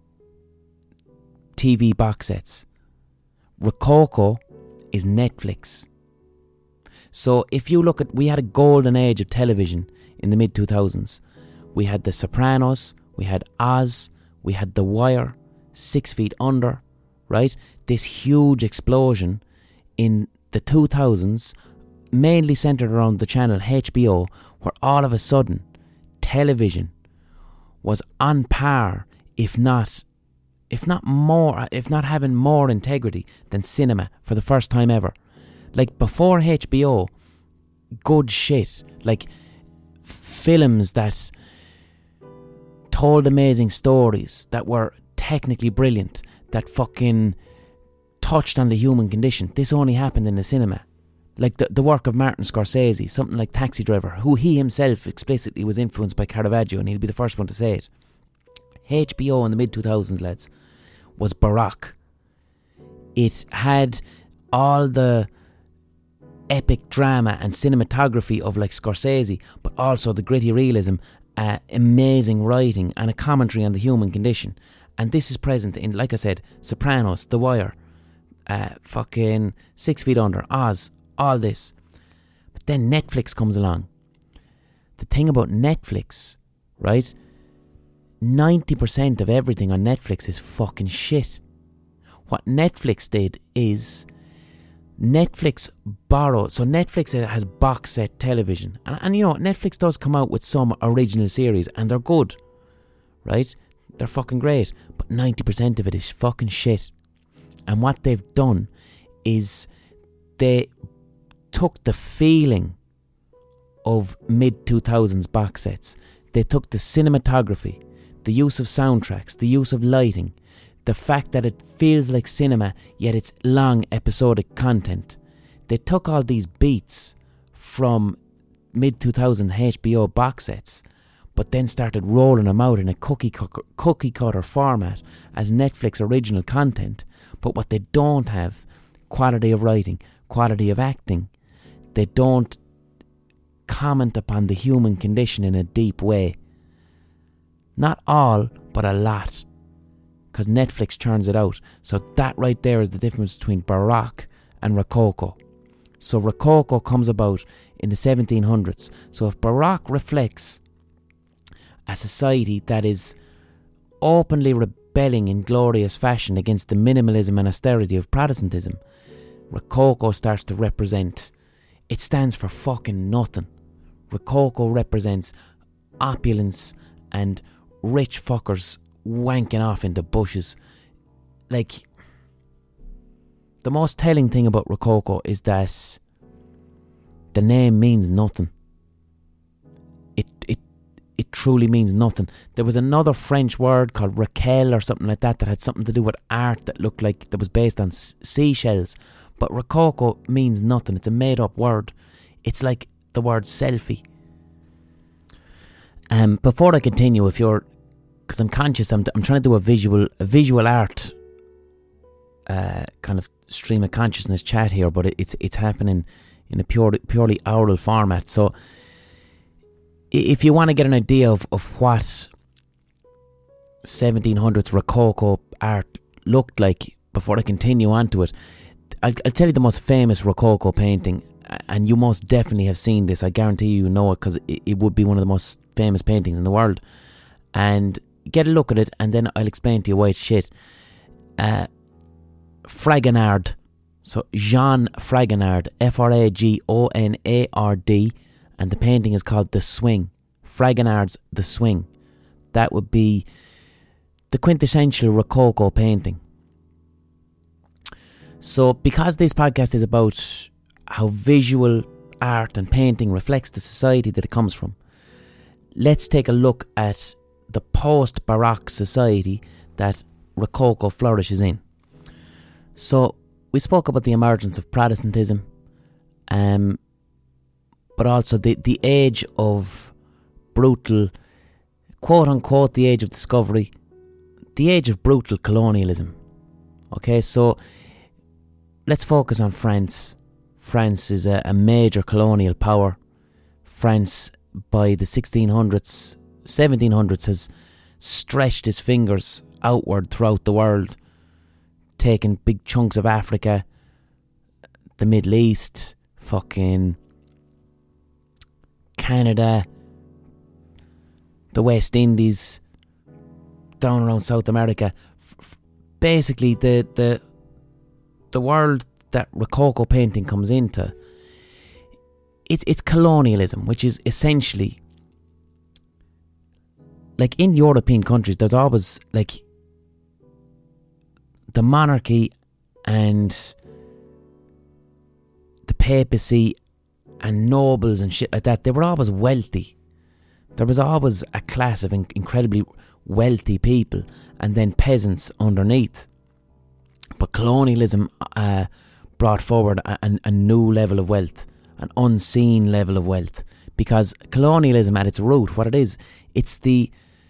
T V box sets. Rococo is Netflix. So if you look at, we had a golden age of television in the mid two thousands. We had The Sopranos, we had Oz, we had The Wire, Six Feet Under, right? This huge explosion in the two thousands, mainly centred around the channel H B O, where all of a sudden television was on par, if not, if not more, if not having more integrity than cinema for the first time ever. Like before H B O, good shit, like f- films that told amazing stories, that were technically brilliant, that fucking touched on the human condition. This only happened in the cinema. Like the, the work of Martin Scorsese, something like Taxi Driver, who he himself explicitly was influenced by Caravaggio, and he'll be the first one to say it. H B O in the mid two thousands, lads, was baroque. It had all the epic drama and cinematography of like Scorsese, but also the gritty realism, uh, amazing writing, and a commentary on the human condition. And this is present in, like I said, Sopranos, The Wire, uh, fucking Six Feet Under, Oz, all this. But then Netflix comes along. The thing about Netflix, right? ninety percent of everything on Netflix is fucking shit. What Netflix did is Netflix borrowed. So Netflix has box set television. And, and you know, Netflix does come out with some original series, and they're good, right? They're fucking great. But ninety percent of it is fucking shit. And what they've done is they took the feeling of mid two thousands box sets. They took the cinematography, the use of soundtracks, the use of lighting, the fact that it feels like cinema, yet it's long episodic content. They took all these beats from mid two thousands H B O box sets, but then started rolling them out in a cookie cutter, cookie cutter format as Netflix original content. But what they don't have, quality of writing, quality of acting. They don't comment upon the human condition in a deep way. Not all, but a lot. Because Netflix churns it out. So that right there is the difference between Baroque and Rococo. So Rococo comes about in the seventeen hundreds. So if Baroque reflects a society that is openly rebelling in glorious fashion against the minimalism and austerity of Protestantism, Rococo starts to represent, it stands for fucking nothing. Rococo represents opulence and rich fuckers wanking off into bushes. Like, the most telling thing about Rococo is that the name means nothing. It it it truly means nothing. There was another French word called Raquel or something like that that had something to do with art that looked like, that was based on s- seashells. But Rococo means nothing. It's a made up word. It's like the word selfie. Um, before I continue, if you're, because I'm conscious, I'm I'm trying to do a visual a visual art uh, kind of stream of consciousness chat here, but it, it's it's happening in a pure, purely oral format. So if you want to get an idea of, of what seventeen hundreds Rococo art looked like, before I continue on to it, I'll, I'll tell you the most famous Rococo painting, and you most definitely have seen this. I guarantee you know it, because it, it would be one of the most famous paintings in the world. And get a look at it, and then I'll explain to you why it's shit. Uh, Fragonard. So Jean Fragonard, F R A G O N A R D, and the painting is called The Swing. Fragonard's The Swing. That would be the quintessential Rococo painting. So because this podcast is about how visual art and painting reflects the society that it comes from, let's take a look at the post-Baroque society that Rococo flourishes in. So we spoke about the emergence of Protestantism, um, but also the, the age of brutal, quote-unquote, the age of discovery, the age of brutal colonialism. Okay, so let's focus on France. France is a, a major colonial power. France, by the sixteen hundreds, seventeen hundreds, has stretched his fingers outward throughout the world, taking big chunks of Africa, the Middle East, fucking Canada, the West Indies, down around South America. F- f- basically, the the the world that Rococo painting comes into, it, it's colonialism, which is essentially like in European countries, there's always like the monarchy and the papacy and nobles and shit like that. They were always wealthy. There was always a class of in- incredibly wealthy people, and then peasants underneath. But colonialism uh, brought forward a, a, a new level of wealth, an unseen level of wealth. Because colonialism at its root, what it is, it's the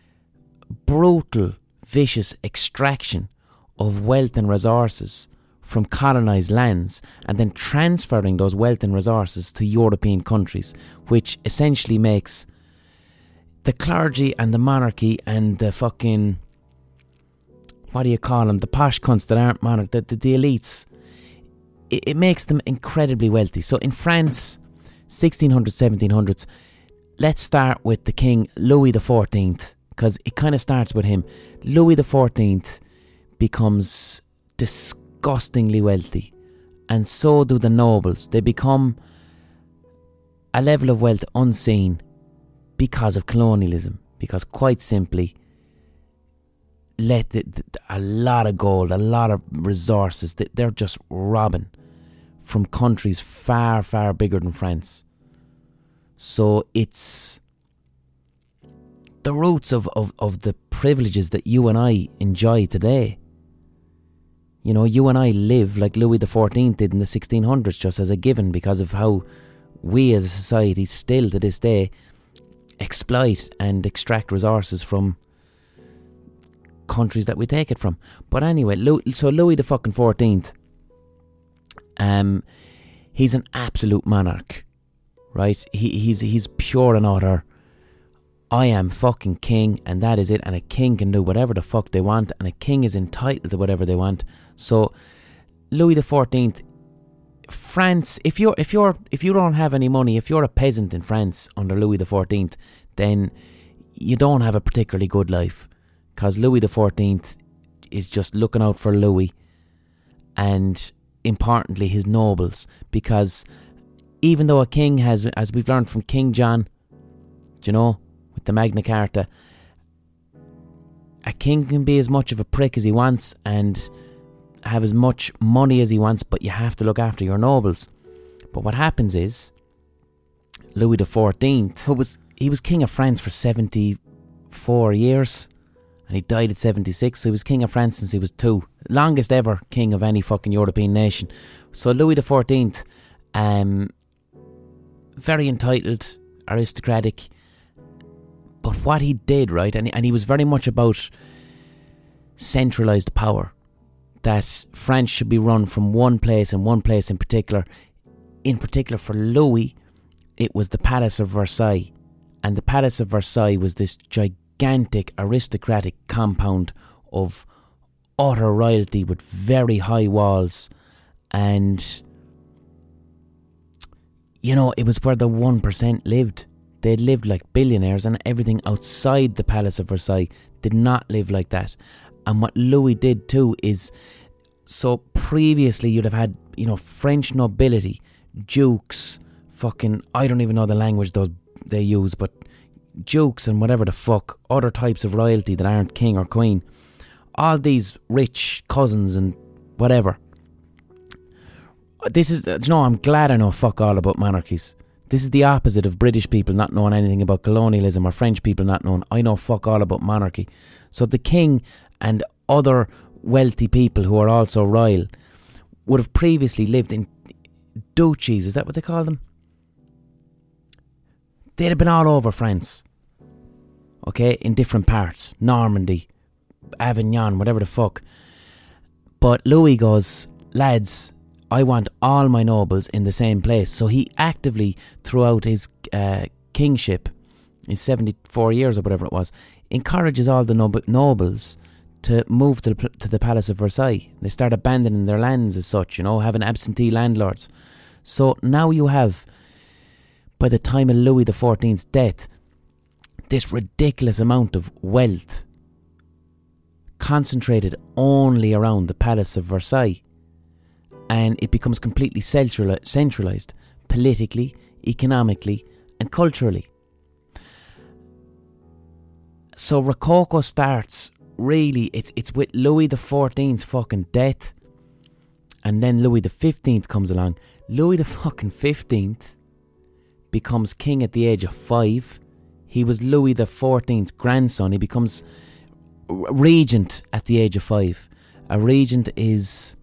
brutal, vicious extraction of wealth and resources from colonised lands, and then transferring those wealth and resources to European countries, which essentially makes the clergy and the monarchy and the fucking, what do you call them, the posh cunts that aren't monarch, the, the, the elites, it, it makes them incredibly wealthy. So in France, sixteen hundreds, seventeen hundreds, let's start with the King Louis the fourteenth, because it kind of starts with him. Louis the fourteenth becomes disgustingly wealthy, and so do the nobles. They become a level of wealth unseen because of colonialism, because quite simply let the, the, a lot of gold, a lot of resources that they're just robbing from countries far, far bigger than France. So it's the roots of, of, of the privileges that you and I enjoy today. You know, you and I live like Louis the fourteenth did in the sixteen hundreds, just as a given, because of how we as a society still to this day exploit and extract resources from countries that we take it from. But anyway, so Louis the fucking fourteenth, um, he's an absolute monarch, right? He he's he's pure and utter. I am fucking king, and that is it. And a king can do whatever the fuck they want, and a king is entitled to whatever they want. So Louis the fourteenth, France, if you're if you're if you don't have any money, if you're a peasant in France under Louis the fourteenth, then you don't have a particularly good life, because Louis the fourteenth is just looking out for Louis and, importantly, his nobles. Because even though a king has, as we've learned from King John, do you know, with the Magna Carta, a king can be as much of a prick as he wants and have as much money as he wants, but you have to look after your nobles. But what happens is, Louis the fourteenth, who was he was king of France for seventy-four years, and he died at seventy-six, so he was king of France since he was two. Longest ever king of any fucking European nation. So Louis the fourteenth, um, very entitled, aristocratic, but what he did, right, and, and he was very much about centralised power, that France should be run from one place and one place in particular. In particular for Louis, it was the Palace of Versailles. And the Palace of Versailles was this gigantic aristocratic compound of utter royalty with very high walls. And, you know, it was where the one percent lived. They lived like billionaires, and everything outside the Palace of Versailles did not live like that. And what Louis did too is, so previously you'd have had, you know, French nobility, dukes, fucking, I don't even know the language those they use, but dukes and whatever the fuck, other types of royalty that aren't king or queen, all these rich cousins and whatever. This is, you know, I'm glad I know fuck all about monarchies. This is the opposite of British people not knowing anything about colonialism, or French people not knowing. I know fuck all about monarchy. So the king and other wealthy people who are also royal would have previously lived in duchies, is that what they call them? They'd have been all over France, okay, in different parts, Normandy, Avignon, whatever the fuck. But Louis goes, lads, I want all my nobles in the same place. So he actively, throughout his uh, kingship, in seventy-four years or whatever it was, encourages all the nob- nobles to move to the, to the Palace of Versailles. They start abandoning their lands as such, you know, having absentee landlords. So now you have, by the time of Louis the fourteenth's death, this ridiculous amount of wealth concentrated only around the Palace of Versailles. And it becomes completely centralised, politically, economically and culturally. So Rococo starts, really, it's it's with Louis the fourteenth's fucking death. And then Louis the fifteenth comes along. Louis the fucking fifteenth becomes king at the age of five. He was Louis the fourteenth's grandson. He becomes regent at the age of five. A regent is...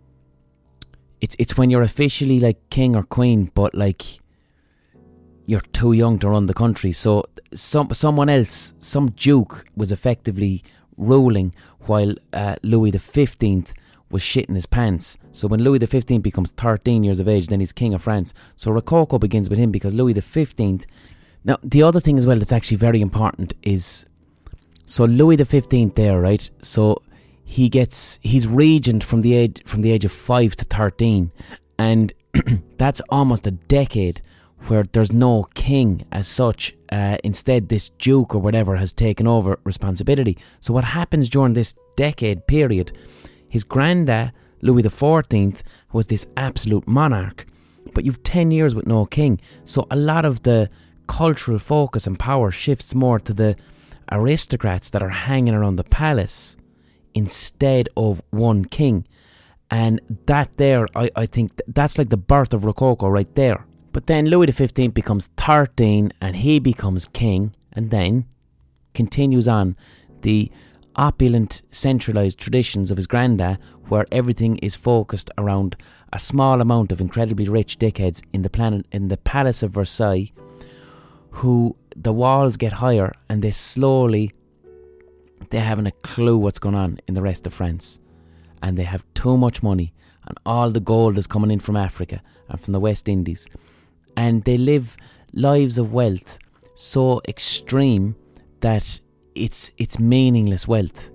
It's it's when you're officially like king or queen, but like you're too young to run the country. So some someone else, some duke, was effectively ruling while uh, Louis the fifteenth was shitting his pants. So when Louis the fifteenth becomes thirteen years of age, then he's king of France. So Rococo begins with him because Louis the fifteenth... Now, the other thing as well that's actually very important is... So Louis the fifteenth there, right? So he gets... He's regent from the age from the age of five to thirteen. And that's almost a decade where there's no king as such. Uh, instead, this duke or whatever has taken over responsibility. So what happens during this decade period... His granddad, Louis the fourteenth, was this absolute monarch. But you've ten years with no king. So a lot of the cultural focus and power shifts more to the aristocrats that are hanging around the palace instead of one king. And that there, I, I think th- that's like the birth of Rococo right there. But then Louis the fifteenth becomes thirteen and he becomes king. And then continues on the opulent, centralised traditions of his granddad, where everything is focused around a small amount of incredibly rich dickheads in the planet, in the Palace of Versailles, who the walls get higher and they slowly, they haven't a clue what's going on in the rest of France, and they have too much money, and all the gold is coming in from Africa and from the West Indies, and they live lives of wealth so extreme that It's it's meaningless wealth.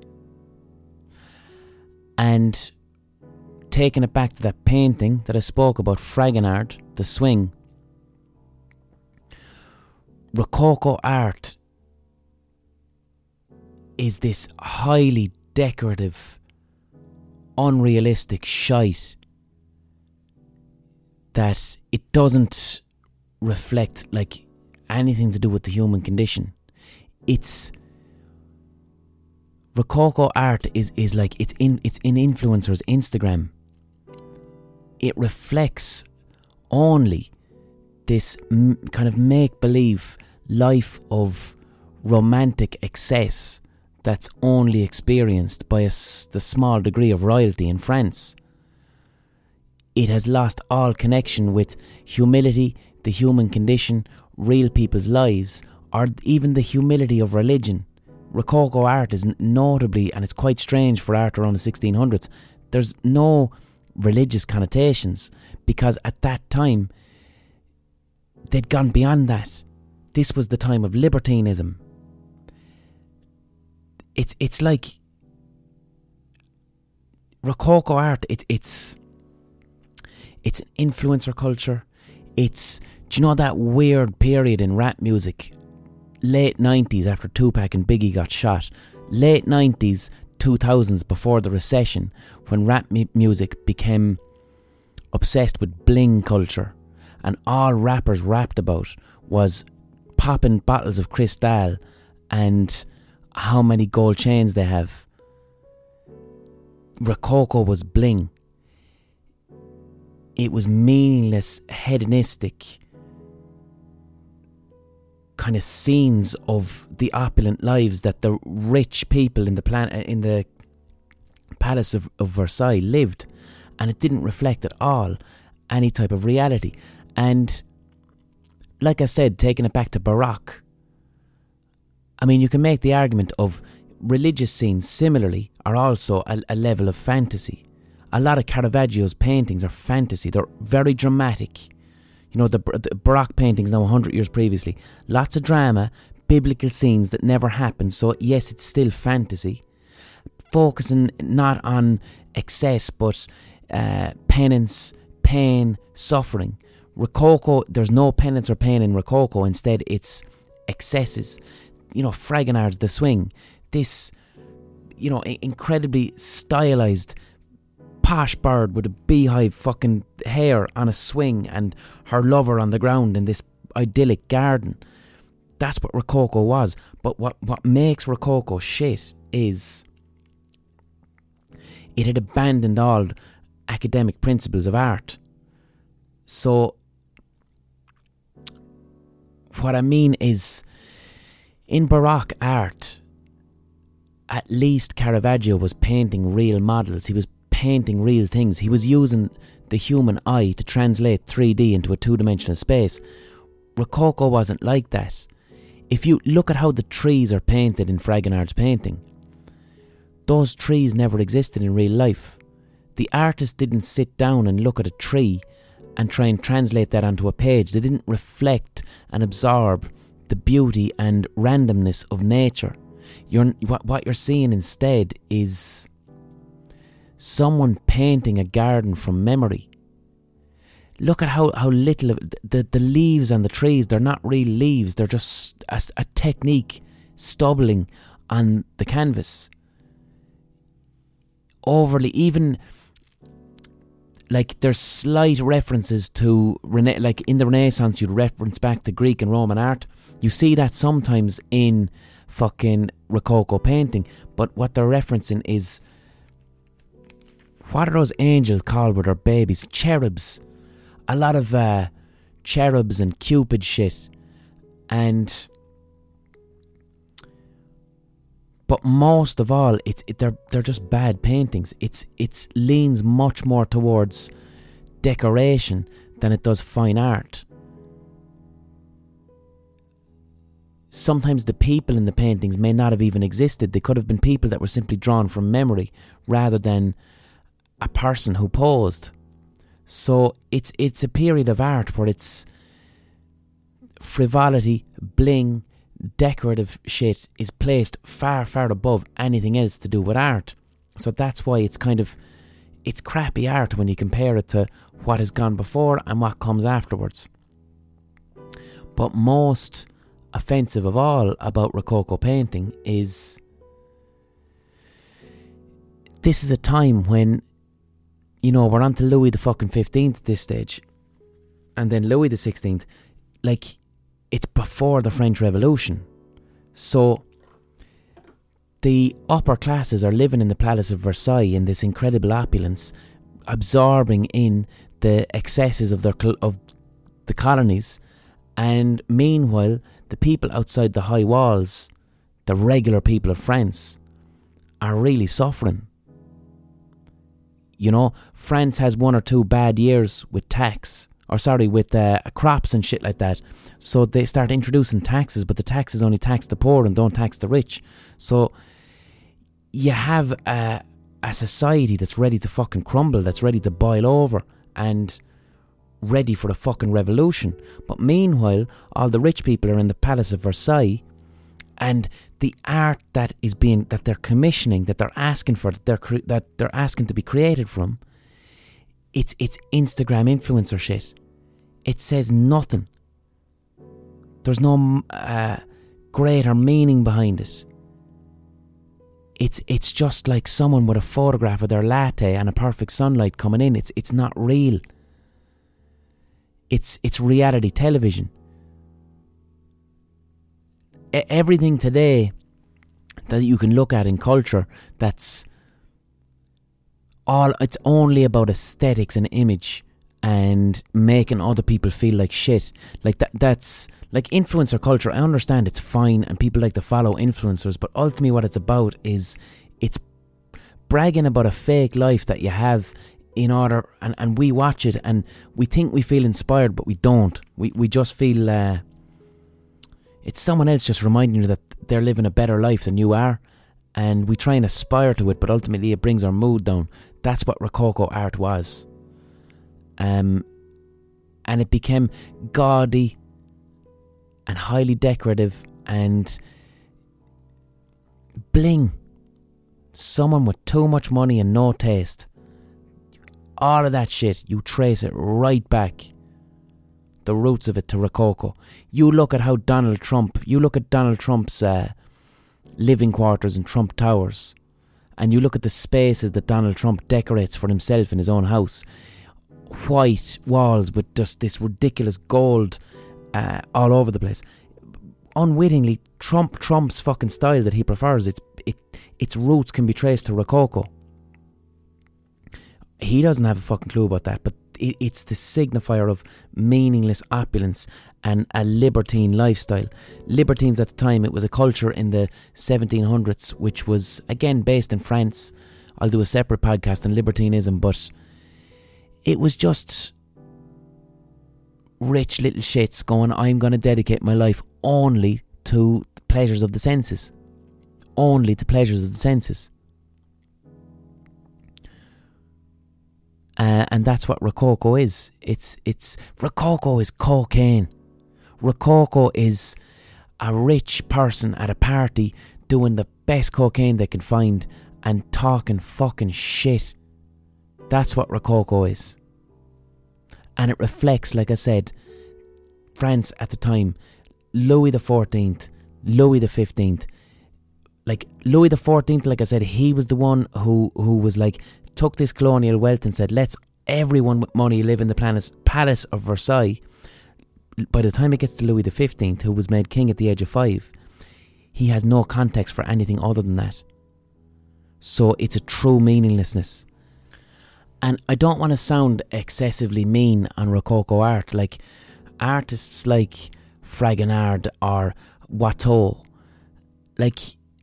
And taking it back to that painting that I spoke about, Fragonard, the swing, Rococo art is this highly decorative, unrealistic shite that it doesn't reflect like anything to do with the human condition. It's Rococo art is, is like it's in it's in influencers' Instagram. It reflects only this m- kind of make-believe life of romantic excess that's only experienced by a, s- the small degree of royalty in France. It has lost all connection with humility, the human condition, real people's lives, or even the humility of religion. Rococo art is notably, and it's quite strange for art around the sixteen hundreds, there's no religious connotations, because at that time they'd gone beyond that. This was the time of libertinism. It's it's like Rococo art. It's it's it's an influencer culture. It's, do you know that weird period in rap music? Late nineties after Tupac and Biggie got shot. Late nineties, two thousands before the recession, when rap mu- music became obsessed with bling culture, and all rappers rapped about was popping bottles of Cristal and how many gold chains they have. Rococo was bling. It was meaningless, hedonistic kind of scenes of the opulent lives that the rich people in the plan in the Palace of, of Versailles lived, and it didn't reflect at all any type of reality. And like I said, taking it back to Baroque, I mean, you can make the argument of religious scenes similarly are also a, a level of fantasy. A lot of Caravaggio's paintings are fantasy. They're very dramatic. You know, the, the Baroque paintings now one hundred years previously. Lots of drama, biblical scenes that never happened. So yes, it's still fantasy. Focusing not on excess, but uh, penance, pain, suffering. Rococo, there's no penance or pain in Rococo. Instead, it's excesses. You know, Fragonard's The Swing. This, you know, incredibly stylized posh bird with a beehive fucking hair on a swing and her lover on the ground in this idyllic garden. That's what Rococo was. But what, what makes Rococo shit is it had abandoned all academic principles of art. So what I mean is, in Baroque art, at least Caravaggio was painting real models. He was painting real things. He was using the human eye to translate three D into a two-dimensional space. Rococo wasn't like that. If you look at how the trees are painted in Fragonard's painting, those trees never existed in real life. The artist didn't sit down and look at a tree and try and translate that onto a page. They didn't reflect and absorb the beauty and randomness of nature. You're, what, what you're seeing instead is someone painting a garden from memory. Look at how, how little of the, the leaves on the trees, they're not real leaves, they're just a, a technique stubbling on the canvas. Overly, even like there's slight references to Rena- like in the Renaissance you'd reference back to Greek and Roman art. You see that sometimes in fucking Rococo painting, but what they're referencing is, what are those angels called with their babies? Cherubs. A lot of uh, cherubs and Cupid shit. And but most of all, it's it, they're they're just bad paintings. It's it's leans much more towards decoration than it does fine art. Sometimes the people in the paintings may not have even existed. They could have been people that were simply drawn from memory rather than a person who posed. So it's it's a period of art where it's frivolity, bling, decorative shit is placed far, far above anything else to do with art. So that's why it's kind of, it's crappy art when you compare it to what has gone before and what comes afterwards. But most offensive of all about Rococo painting is this is a time when, you know, we're on to Louis the fucking fifteenth at this stage, and then Louis the sixteenth, like, it's before the French Revolution. So the upper classes are living in the Palace of Versailles in this incredible opulence, absorbing in the excesses of their col- of the colonies, and meanwhile the people outside the high walls, the regular people of France, are really suffering. You know, France has one or two bad years with tax, or sorry, with uh, crops and shit like that. So they start introducing taxes, but the taxes only tax the poor and don't tax the rich. So you have a, a society that's ready to fucking crumble, that's ready to boil over and ready for a fucking revolution. But meanwhile, all the rich people are in the Palace of Versailles, and the art that is being, that they're commissioning, that they're asking for, that they're cre- that they're asking to be created from, it's it's Instagram influencer shit. It says nothing. There's no uh, greater meaning behind it. It's it's just like someone with a photograph of their latte and a perfect sunlight coming in. It's it's not real. It's it's reality television. E- everything today that you can look at in culture, that's all, it's only about aesthetics and image and making other people feel like shit. Like that that's like influencer culture. I understand it's fine and people like to follow influencers, but ultimately what it's about is it's bragging about a fake life that you have in order, and, and we watch it and we think we feel inspired, but we don't. We we just feel uh, it's someone else just reminding you that they're living a better life than you are, and we try and aspire to it, but ultimately it brings our mood down. That's what Rococo art was. Um, and it became gaudy and highly decorative and bling. Someone with too much money and no taste. All of that shit, you trace it right back, the roots of it, to Rococo. You look at how Donald Trump, you look at Donald Trump's uh, living quarters and Trump Towers, and you look at the spaces that Donald Trump decorates for himself in his own house. White walls with just this ridiculous gold uh, all over the place. unwittingly, Trump Trump's fucking style that he prefers, its it its roots can be traced to Rococo. He doesn't have a fucking clue about that, but it, it's the signifier of meaningless opulence and a libertine lifestyle. Libertines at the time, it was a culture in the seventeen hundreds, which was, again, based in France. I'll do a separate podcast on libertinism, but it was just rich little shits going, I'm going to dedicate my life only to the pleasures of the senses. Only to pleasures of the senses. Uh, and that's what Rococo is. It's it's Rococo is cocaine. Rococo is a rich person at a party doing the best cocaine they can find and talking fucking shit. That's what Rococo is. And it reflects, like I said, France at the time. Louis the fourteenth, Louis the fifteenth. Like, Louis the fourteenth, like I said, he was the one who, who was like, took this colonial wealth and said, let's everyone with money live in the planet's Palace of Versailles. By the time it gets to Louis the fifteenth, who was made king at the age of five, he has no context for anything other than that. So it's a true meaninglessness. And I don't want to sound excessively mean on Rococo art. Like, artists like Fragonard or Watteau, like,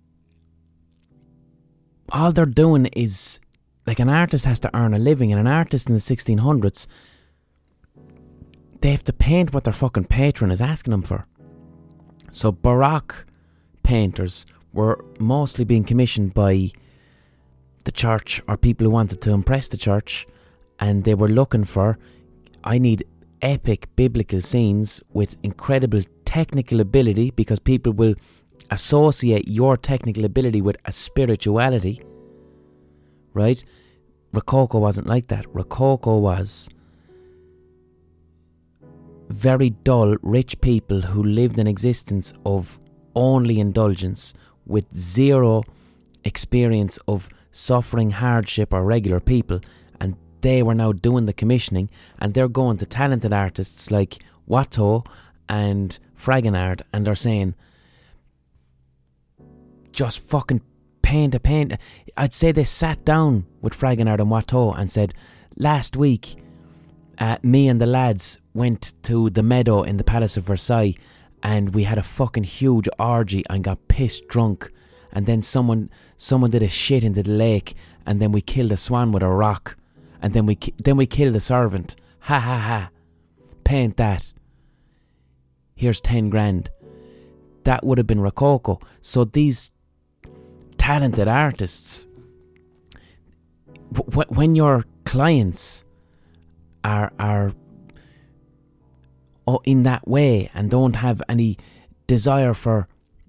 all they're doing is, like, an artist has to earn a living, and an artist in the sixteen hundreds, they have to paint what their fucking patron is asking them for. So Baroque painters were mostly being commissioned by the church or people who wanted to impress the church, and they were looking for, I need epic biblical scenes with incredible technical ability, because people will associate your technical ability with a spirituality, right? Rococo wasn't like that. Rococo was very dull, rich people who lived an existence of only indulgence with zero experience of suffering, hardship or regular people, and they were now doing the commissioning, and they're going to talented artists like Watteau and Fragonard, and they're saying, just fucking paint a paint. I'd say they sat down with Fragonard and Watteau and said, last week uh, me and the lads went to the meadow in the Palace of Versailles, and we had a fucking huge orgy and got pissed drunk, and then someone someone did a shit into the lake, and then we killed a swan with a rock, and then we ki- then we killed a servant. Ha ha ha. Paint that. Here's ten grand. That would have been Rococo. So these talented artists, w- when your clients are are in that way and don't have any desire for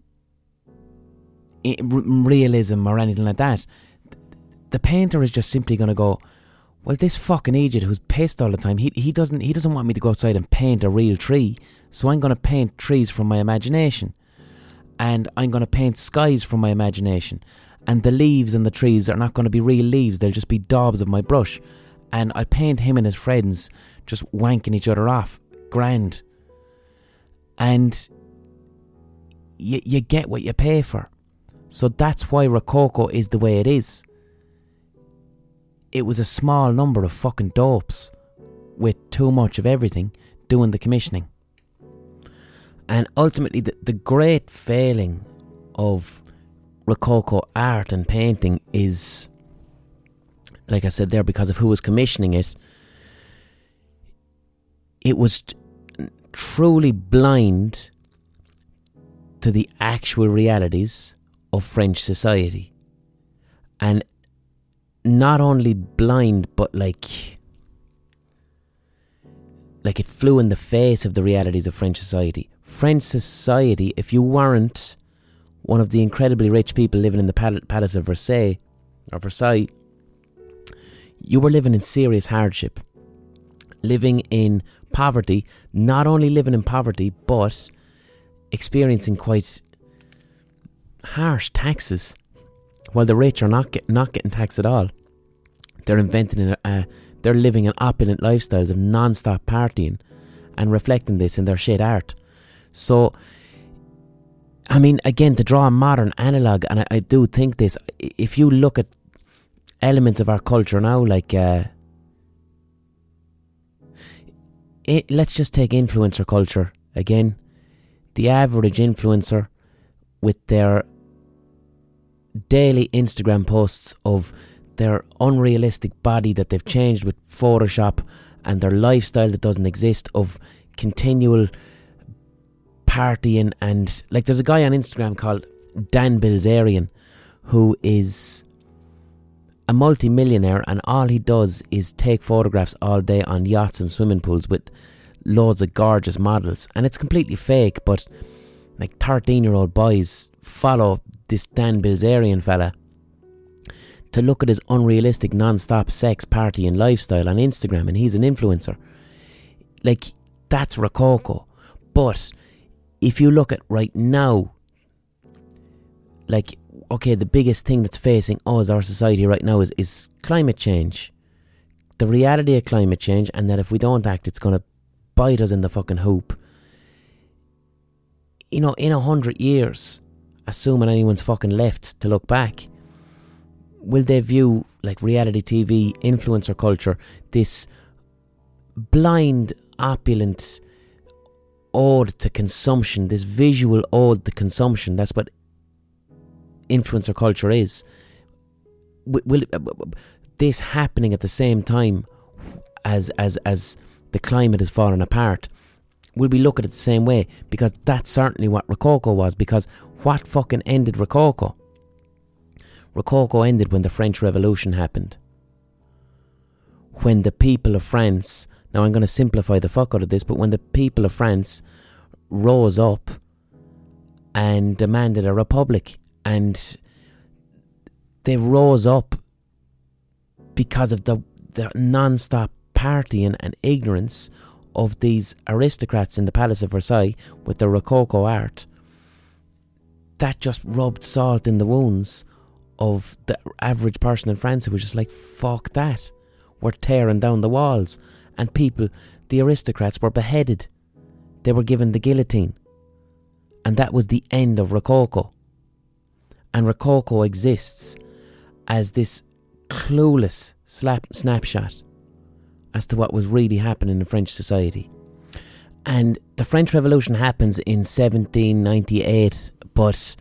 realism or anything like that, the painter is just simply going to go, well, this fucking idiot who's pissed all the time, he he doesn't he doesn't want me to go outside and paint a real tree, so I'm going to paint trees from my imagination, and I'm going to paint skies from my imagination, and the leaves and the trees are not going to be real leaves, they'll just be daubs of my brush, and I paint him and his friends just wanking each other off, grand, and you you get what you pay for. So that's why Rococo is the way it is. It was a small number of fucking dopes with too much of everything doing the commissioning. And ultimately the, the great failing of Rococo art and painting is, like I said there, because of who was commissioning it, it was t- truly blind to the actual realities of French society. And not only blind, but like like it flew in the face of the realities of French society. French society, if you weren't one of the incredibly rich people living in the pal- Palace of Versailles, or Versailles, you were living in serious hardship, living in poverty, not only living in poverty, but experiencing quite harsh taxes, while the rich are not get, not getting taxed at all. They're inventing a, uh, they're living in opulent lifestyles of non-stop partying and reflecting this in their shit art. So I mean, again, to draw a modern analogue, and I, I do think this, if you look at elements of our culture now, like, uh, it, let's just take influencer culture again. The average influencer with their daily Instagram posts of their unrealistic body that they've changed with Photoshop and their lifestyle that doesn't exist, of continual partying, and like there's a guy on Instagram called Dan Bilzerian who is a multi-millionaire, and all he does is take photographs all day on yachts and swimming pools with loads of gorgeous models, and it's completely fake, but like thirteen year old boys follow this Dan Bilzerian fella to look at his unrealistic non-stop sex, party and lifestyle on Instagram, and he's an influencer. Like, that's Rococo. But if you look at right now, like, okay, the biggest thing that's facing us, our society right now, is, is climate change. The reality of climate change, and that if we don't act, it's going to bite us in the fucking hoop. You know, in a hundred years, assuming anyone's fucking left to look back, will they view, like, reality T V, influencer culture, this blind, opulent ode to consumption, this visual ode to consumption? That's what influencer culture is. Will, will this happening at the same time as as as the climate is falling apart? Will we look at it the same way? Because that's certainly what Rococo was. Because what fucking ended Rococo? Rococo ended when the French Revolution happened. When the people of France, now I'm going to simplify the fuck out of this, but when the people of France rose up and demanded a republic, and they rose up because of the, the non-stop partying and ignorance of these aristocrats in the Palace of Versailles with their Rococo art, that just rubbed salt in the wounds of the average person in France, who was just like, fuck that. We're tearing down the walls. And people, the aristocrats, were beheaded. They were given the guillotine. And that was the end of Rococo. And Rococo exists as this clueless slap snapshot as to what was really happening in French society. And the French Revolution happens in seventeen ninety-eight, but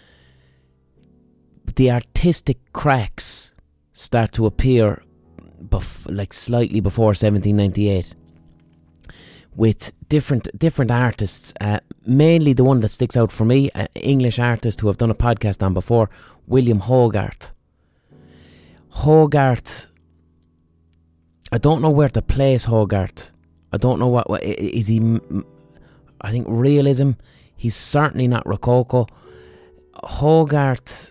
the artistic cracks start to appear bef- like slightly before seventeen ninety-eight, with different different artists. Uh, mainly the one that sticks out for me, an English artist who I've done a podcast on before, William Hogarth. Hogarth, I don't know where to place Hogarth. I don't know what, what is he. I think realism. He's certainly not Rococo. Hogarth,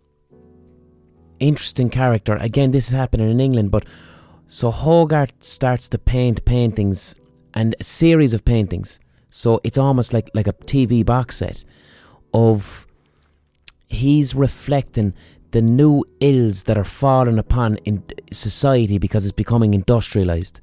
interesting character. Again, this is happening in England, but so Hogarth starts to paint paintings, and a series of paintings. So it's almost like, like a T V box set of, he's reflecting the new ills that are falling upon in society because it's becoming industrialised.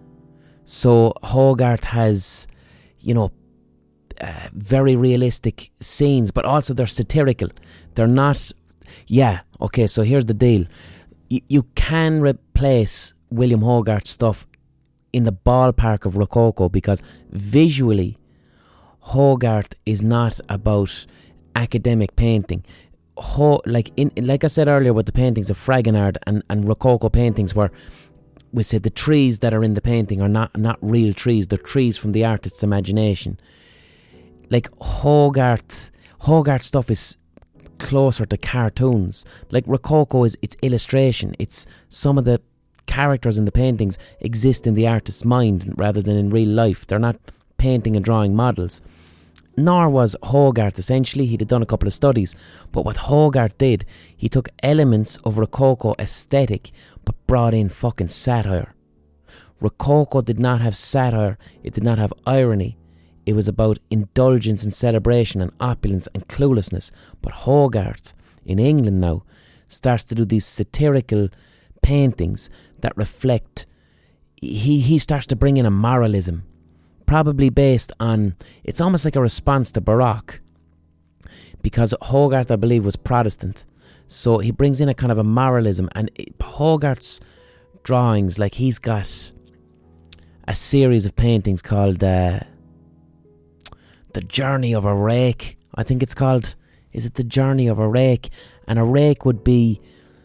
So Hogarth has, you know, uh, very realistic scenes, but also they're satirical. They're not, yeah, okay, so here's the deal. You, you can replace William Hogarth's stuff in the ballpark of Rococo, because visually Hogarth is not about academic painting. Ho, like in like I said earlier with the paintings of Fragonard and, and Rococo paintings, where we say the trees that are in the painting are not, not real trees, they're trees from the artist's imagination. Like Hogarth, Hogarth stuff is closer to cartoons. Like Rococo is, it's illustration. It's some of the characters in the paintings exist in the artist's mind rather than in real life. They're not painting and drawing models. Nor was Hogarth. Essentially, he'd done a couple of studies, but what Hogarth did, he took elements of Rococo aesthetic but brought in fucking satire. Rococo did not have satire, it did not have irony. It was about indulgence and celebration and opulence and cluelessness. But Hogarth, in England now, starts to do these satirical paintings that reflect, he, he starts to bring in a moralism, probably based on, it's almost like a response to Baroque. because Hogarth, I believe, was Protestant. So he brings in a kind of a moralism, and it, Hogarth's drawings, like he's got a series of paintings called uh, The Journey of a Rake, I think it's called. Is it The Journey of a Rake? And a rake would be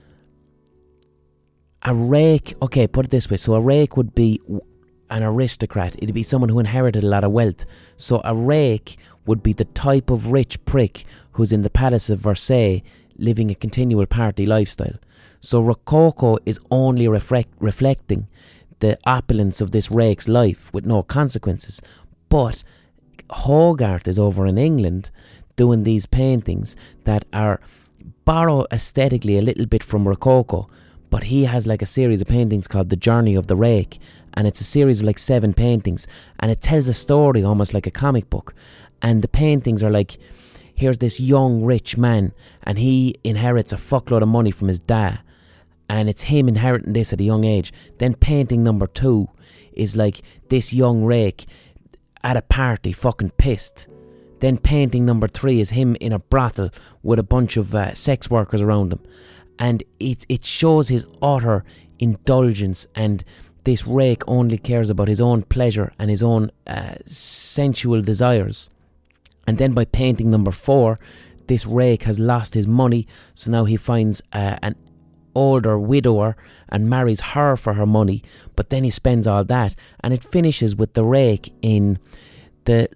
a rake, okay, put it this way. So a rake would be an aristocrat. It'd be someone who inherited a lot of wealth. So a rake would be the type of rich prick who's in the Palace of Versailles living a continual party lifestyle. So Rococo is only reflect, reflecting the opulence of this rake's life with no consequences. But Hogarth is over in England doing these paintings that are borrow aesthetically a little bit from Rococo, but he has like a series of paintings called The Journey of the Rake, and it's a series of like seven paintings, and it tells a story almost like a comic book. And the paintings are like, here's this young rich man, and he inherits a fuckload of money from his dad, and it's him inheriting this at a young age. Then painting number two is like this young rake at a party fucking pissed. Then painting number three is him in a brothel with a bunch of uh, sex workers around him. And it, it shows his utter indulgence, and this rake only cares about his own pleasure and his own uh, sensual desires. And then by painting number four, this rake has lost his money, so now he finds uh, an older widower and marries her for her money, but then he spends all that. And it finishes with the rake in the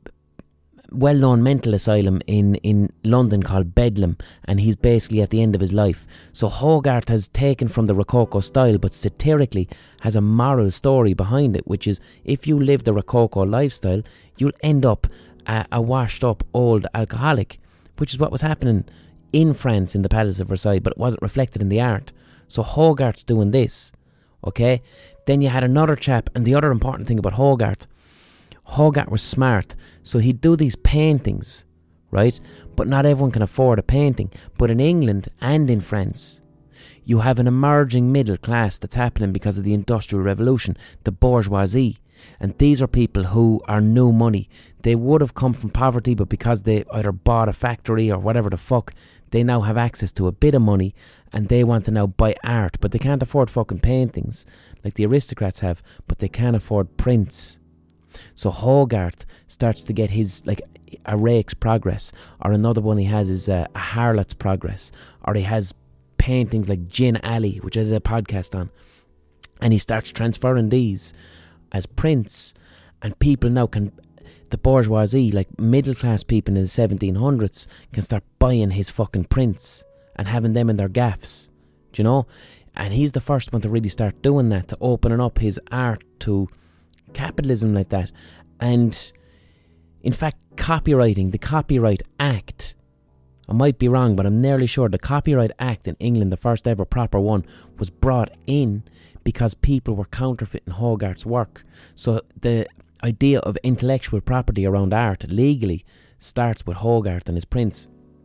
well-known mental asylum in, in London called Bedlam, and he's basically at the end of his life. So Hogarth has taken from the Rococo style, but satirically has a moral story behind it, which is if you live the Rococo lifestyle, you'll end up a, a washed-up old alcoholic, which is what was happening in France in the Palace of Versailles, but it wasn't reflected in the art. So Hogarth's doing this, okay? Then you had another chap, and the other important thing about Hogarth, Hogarth was smart, so he'd do these paintings, right? But not everyone can afford a painting. But in England and in France, you have an emerging middle class that's happening because of the Industrial Revolution, the bourgeoisie. And these are people who are new money. They would have come from poverty, but because they either bought a factory or whatever the fuck, they now have access to a bit of money, and they want to now buy art. But they can't afford fucking paintings like the aristocrats have, but they can afford prints. So Hogarth starts to get his, like, a rake's progress, or another one he has is uh, a harlot's progress, or he has paintings like Gin Alley, which I did a podcast on, and he starts transferring these as prints, and people now can, the bourgeoisie, like middle class people in the seventeen hundreds, can start buying his fucking prints and having them in their gaffs, do you know? And he's the first one to really start doing that, to opening up his art to capitalism like that. And in fact, copywriting, the Copyright Act, I might be wrong, but I'm nearly sure the Copyright Act in England, the first ever proper one, was brought in because people were counterfeiting Hogarth's work. So the idea of intellectual property around art legally starts with Hogarth and his prints.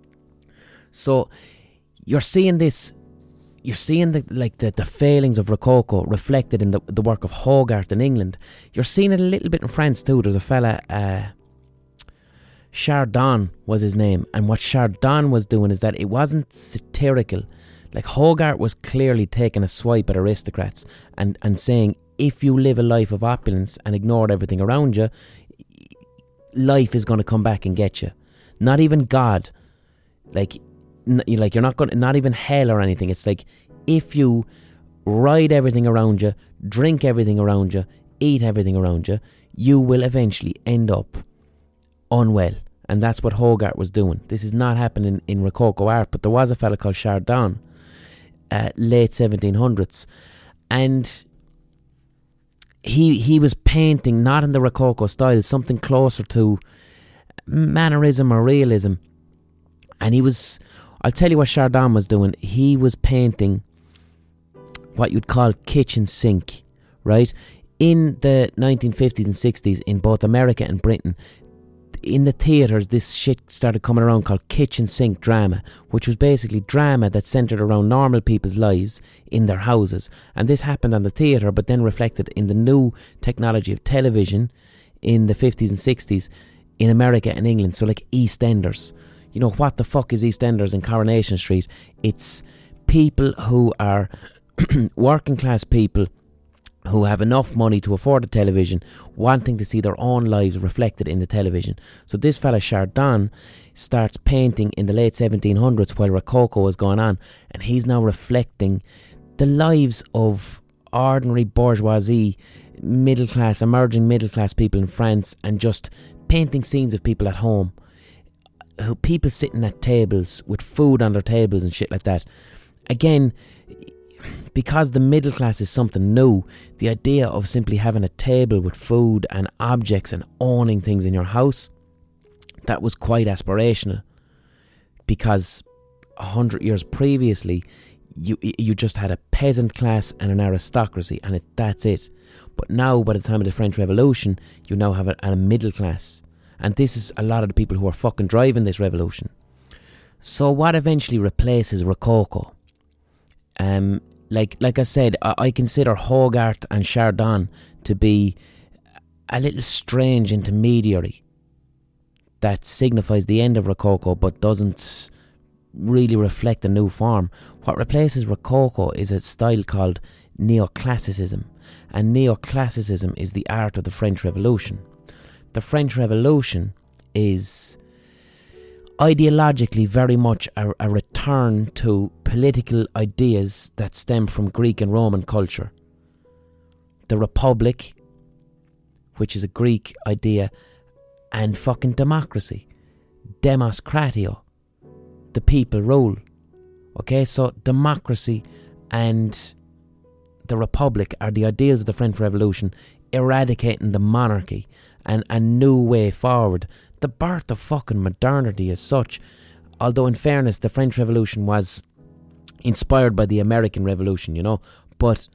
So you're seeing this, you're seeing the like the, the failings of Rococo reflected in the, the work of Hogarth in England. You're seeing it a little bit in France too. There's a fella, uh, Chardin was his name, and what Chardin was doing is that it wasn't satirical. Like Hogarth was clearly taking a swipe at aristocrats and, and saying, if you live a life of opulence and ignore everything around you, life is going to come back and get you. Not even God. Like, n- like you're not going, not even hell or anything. It's like, if you ride everything around you, drink everything around you, eat everything around you, you will eventually end up unwell. And that's what Hogarth was doing. This is not happening in Rococo art, but there was a fella called Chardin, uh, late seventeen hundreds, and he he was painting not in the Rococo style, something closer to mannerism or realism. And he was, I'll tell you what Chardin was doing. He was painting what you'd call kitchen sink, right? In the nineteen fifties and sixties, in both America and Britain, in the theatres, this shit started coming around called kitchen sink drama, which was basically drama that centred around normal people's lives in their houses. And this happened on the theatre, but then reflected in the new technology of television in the fifties and sixties in America and England. So like EastEnders, you know, what the fuck is EastEnders in Coronation Street? It's people who are working class people who have enough money to afford a television, wanting to see their own lives reflected in the television. So this fella Chardin starts painting in the late seventeen hundreds while Rococo was going on, and he's now reflecting the lives of ordinary bourgeoisie, middle class, emerging middle class people in France, and just painting scenes of people at home, who people sitting at tables with food on their tables and shit like that. Again, because the middle class is something new, the idea of simply having a table with food and objects and owning things in your house, that was quite aspirational. Because a hundred years previously, you you just had a peasant class and an aristocracy, and it, that's it. But now, by the time of the French Revolution, you now have a, a middle class. And this is a lot of the people who are fucking driving this revolution. So what eventually replaces Rococo? Um, like like I said, I, I consider Hogarth and Chardin to be a little strange intermediary that signifies the end of Rococo but doesn't really reflect a new form. What replaces Rococo is a style called Neoclassicism, and Neoclassicism is the art of the French Revolution. The French Revolution is ideologically very much a, a return to political ideas that stem from Greek and Roman culture. The Republic, which is a Greek idea, and fucking democracy. Demos kratio. The people rule. Okay, so democracy and the Republic are the ideals of the French Revolution, eradicating the monarchy and a new way forward. The birth of fucking modernity as such, although in fairness the French Revolution was inspired by the American Revolution, you know, but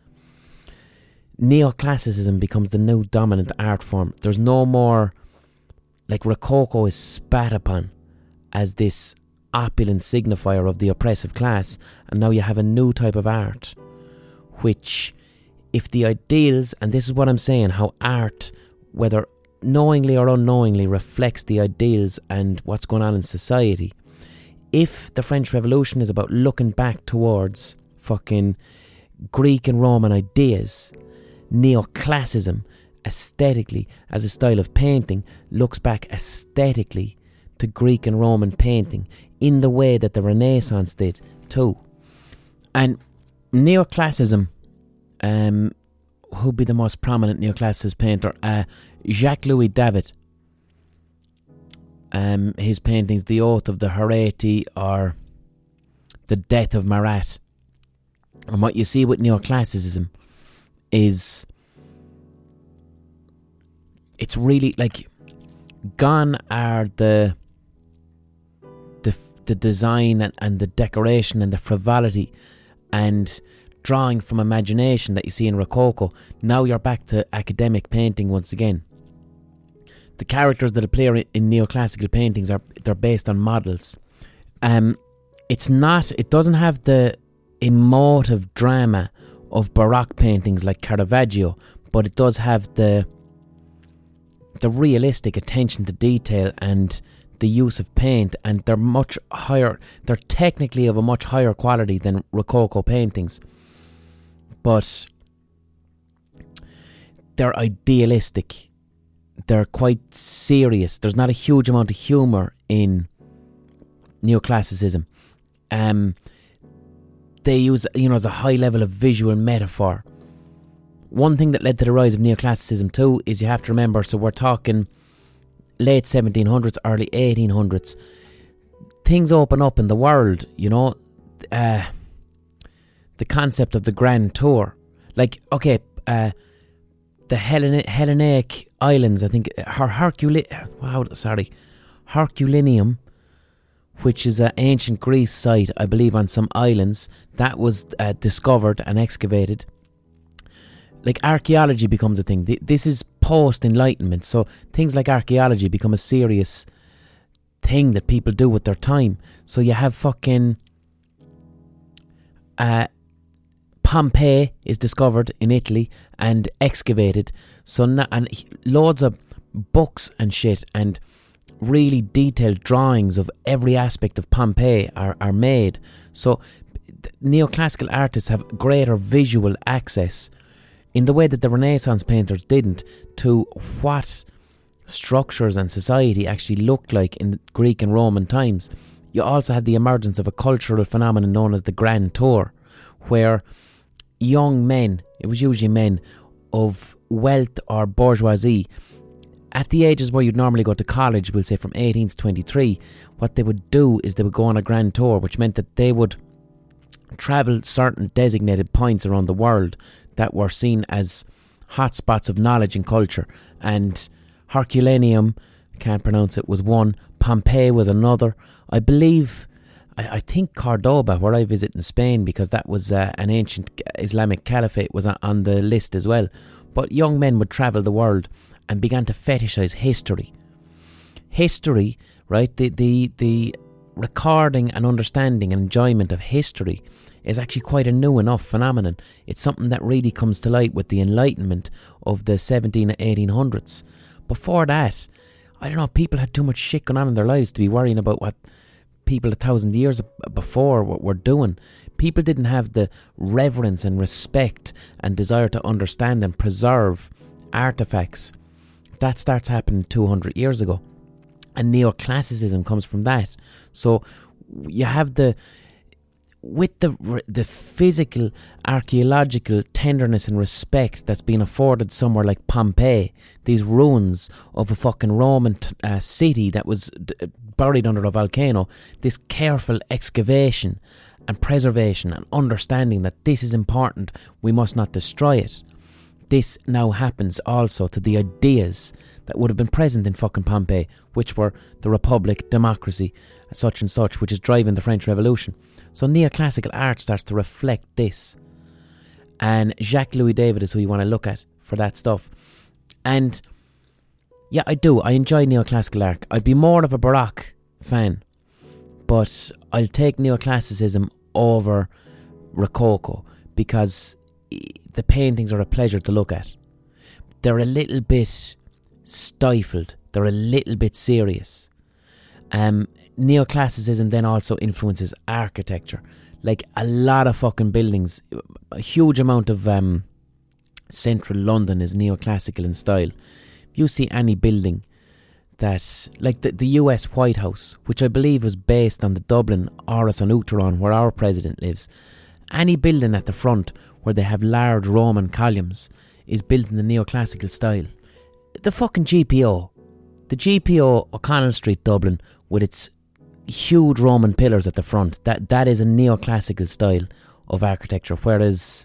Neoclassicism becomes the new dominant art form. There's no more, like, Rococo is spat upon as this opulent signifier of the oppressive class, and now you have a new type of art, which, if the ideals, and this is what I'm saying, how art, whether knowingly or unknowingly, reflects the ideals and what's going on in society. If the French Revolution is about looking back towards fucking Greek and Roman ideas, Neoclassicism, aesthetically, as a style of painting, looks back aesthetically to Greek and Roman painting in the way that the Renaissance did too. And Neoclassicism, um, who'd be the most prominent Neoclassicist painter? Uh, Jacques-Louis David. Um, his paintings, The Oath of the Horatii or The Death of Marat. And what you see with Neoclassicism is, it's really like, gone are the the the design and, and the decoration and the frivolity and drawing from imagination that you see in Rococo. Now you're back to academic painting once again. The characters that appear in, in neoclassical paintings are they're based on models. Um, it's not. It doesn't have the emotive drama of Baroque paintings like Caravaggio, but it does have the the realistic attention to detail and the use of paint, and they're much higher. They're technically of a much higher quality than Rococo paintings, but they're idealistic. They're quite serious. There's not a huge amount of humour in Neoclassicism. Um, they use, you know, as a high level of visual metaphor. One thing that led to the rise of Neoclassicism too is you have to remember, so we're talking late seventeen hundreds, early eighteen hundreds. Things open up in the world, you know. Uh, the concept of the Grand Tour. Like, okay, uh, the Hellen- Hellenic Islands, I think, Her- Hercule- wow, sorry, Herculaneum, which is an ancient Greece site, I believe, on some islands, that was uh, discovered and excavated. Like, archaeology becomes a thing. This is post-enlightenment, so things like archaeology become a serious thing that people do with their time. So you have fucking uh, Pompeii is discovered in Italy and excavated. So na- and loads of books and shit and really detailed drawings of every aspect of Pompeii are, are made. So neoclassical artists have greater visual access in the way that the Renaissance painters didn't to what structures and society actually looked like in Greek and Roman times. You also had the emergence of a cultural phenomenon known as the Grand Tour, where young men, it was usually men of wealth or bourgeoisie, at the ages where you'd normally go to college, we'll say from eighteen to twenty-three, what they would do is they would go on a grand tour, which meant that they would travel certain designated points around the world that were seen as hotspots of knowledge and culture. And Herculaneum, can't pronounce it, was one. Pompeii was another. I believe, I, I think Cordoba, where I visit in Spain, because that was uh, an ancient Islamic caliphate, was on the list as well. But young men would travel the world and began to fetishize history. History, right, the, the, the recording and understanding and enjoyment of history is actually quite a new enough phenomenon. It's something that really comes to light with the Enlightenment of the seventeen and eighteen hundreds. Before that, I don't know, people had too much shit going on in their lives to be worrying about what people a thousand years before were doing. People didn't have the reverence and respect and desire to understand and preserve artifacts. That starts happening two hundred years ago. And neoclassicism comes from that. So you have the, with the the physical, archaeological tenderness and respect that's been afforded somewhere like Pompeii, these ruins of a fucking Roman t- uh, city that was d- buried under a volcano, this careful excavation and preservation and understanding that this is important, we must not destroy it. This now happens also to the ideas that would have been present in fucking Pompeii, which were the Republic, democracy, such and such, which is driving the French Revolution. So neoclassical art starts to reflect this. And Jacques-Louis David is who you want to look at for that stuff. And yeah, I do. I enjoy neoclassical art. I'd be more of a Baroque fan, but I'll take neoclassicism over Rococo because the paintings are a pleasure to look at. They're a little bit stifled. They're a little bit serious. Um, neoclassicism then also influences architecture. Like a lot of fucking buildings, a huge amount of um, central London is neoclassical in style. If you see any building that, like the, the U S White House, which I believe was based on the Dublin Áras an Uachtaráin, where our president lives, any building at the front where they have large Roman columns is built in the neoclassical style. The fucking G P O, the G P O O'Connell Street, Dublin, with its huge Roman pillars at the front, that that is a neoclassical style of architecture, whereas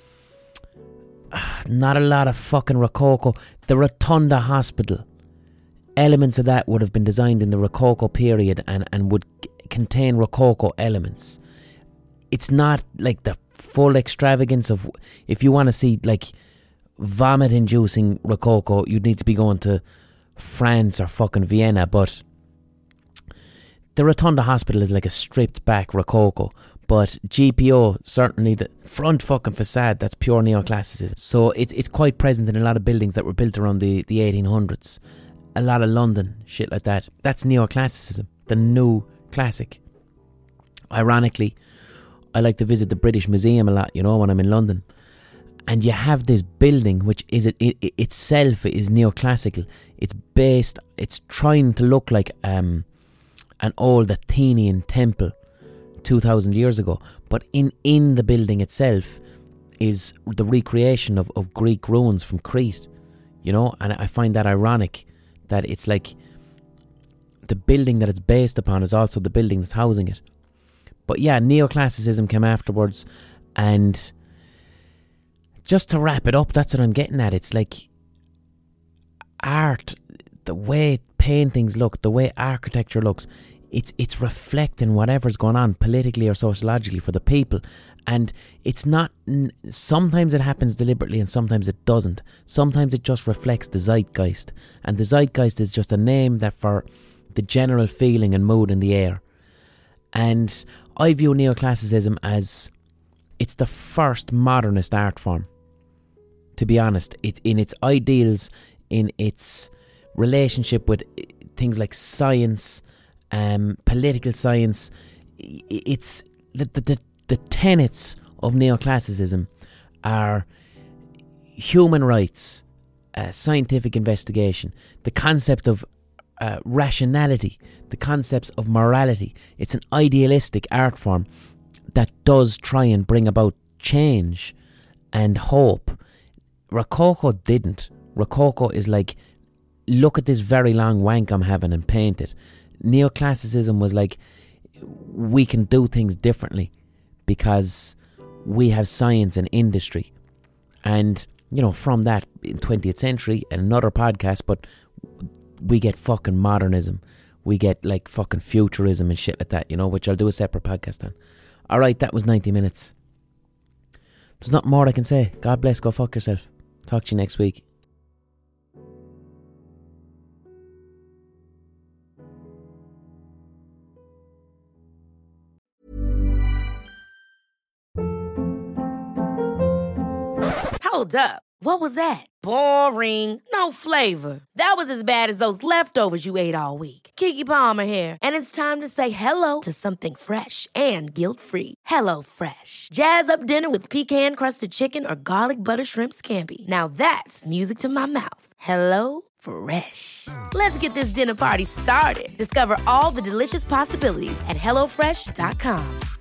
uh, not a lot of fucking Rococo. The Rotunda Hospital, elements of that would have been designed in the Rococo period and, and would c- contain Rococo elements. It's not like the full extravagance of, if you want to see like vomit-inducing Rococo, you'd need to be going to France or fucking Vienna, but the Rotunda Hospital is like a stripped back Rococo. But G P O, certainly the front fucking facade, that's pure neoclassicism. So it's it's quite present in a lot of buildings that were built around the, the eighteen hundreds. A lot of London, shit like that. That's neoclassicism, the new classic. Ironically, I like to visit the British Museum a lot, you know, when I'm in London. And you have this building which is it, it, it itself is neoclassical. It's based, it's trying to look like um, an old Athenian temple two thousand years ago. But in, in the building itself is the recreation of, of Greek ruins from Crete, you know. And I find that ironic that it's like the building that it's based upon is also the building that's housing it. But yeah, neoclassicism came afterwards, and just to wrap it up, that's what I'm getting at. It's like art, the way paintings look, the way architecture looks, it's it's reflecting whatever's going on politically or sociologically for the people. And it's not, sometimes it happens deliberately and sometimes it doesn't. Sometimes it just reflects the zeitgeist. And the zeitgeist is just a name that for the general feeling and mood in the air. And I view neoclassicism as it's the first modernist art form. To be honest, it in its ideals, in its relationship with things like science, um, political science. It's the, the, the, the tenets of neoclassicism are human rights, uh, scientific investigation, the concept of uh, rationality, the concepts of morality. It's an idealistic art form that does try and bring about change and hope. Rococo didn't. Rococo is like, look at this very long wank I'm having and paint it. Neoclassicism was like, we can do things differently because we have science and industry. And, you know, from that in twentieth century, and another podcast, but we get fucking modernism. We get like fucking futurism and shit like that, you know, which I'll do a separate podcast on. Alright, that was ninety minutes. There's nothing more I can say. God bless, go fuck yourself. Talk to you next week. Hold up. What was that? Boring. No flavor. That was as bad as those leftovers you ate all week. Keke Palmer here, and it's time to say hello to something fresh and guilt-free. Hello Fresh. Jazz up dinner with pecan-crusted chicken or garlic butter shrimp scampi. Now that's music to my mouth. Hello Fresh. Let's get this dinner party started. Discover all the delicious possibilities at hello fresh dot com.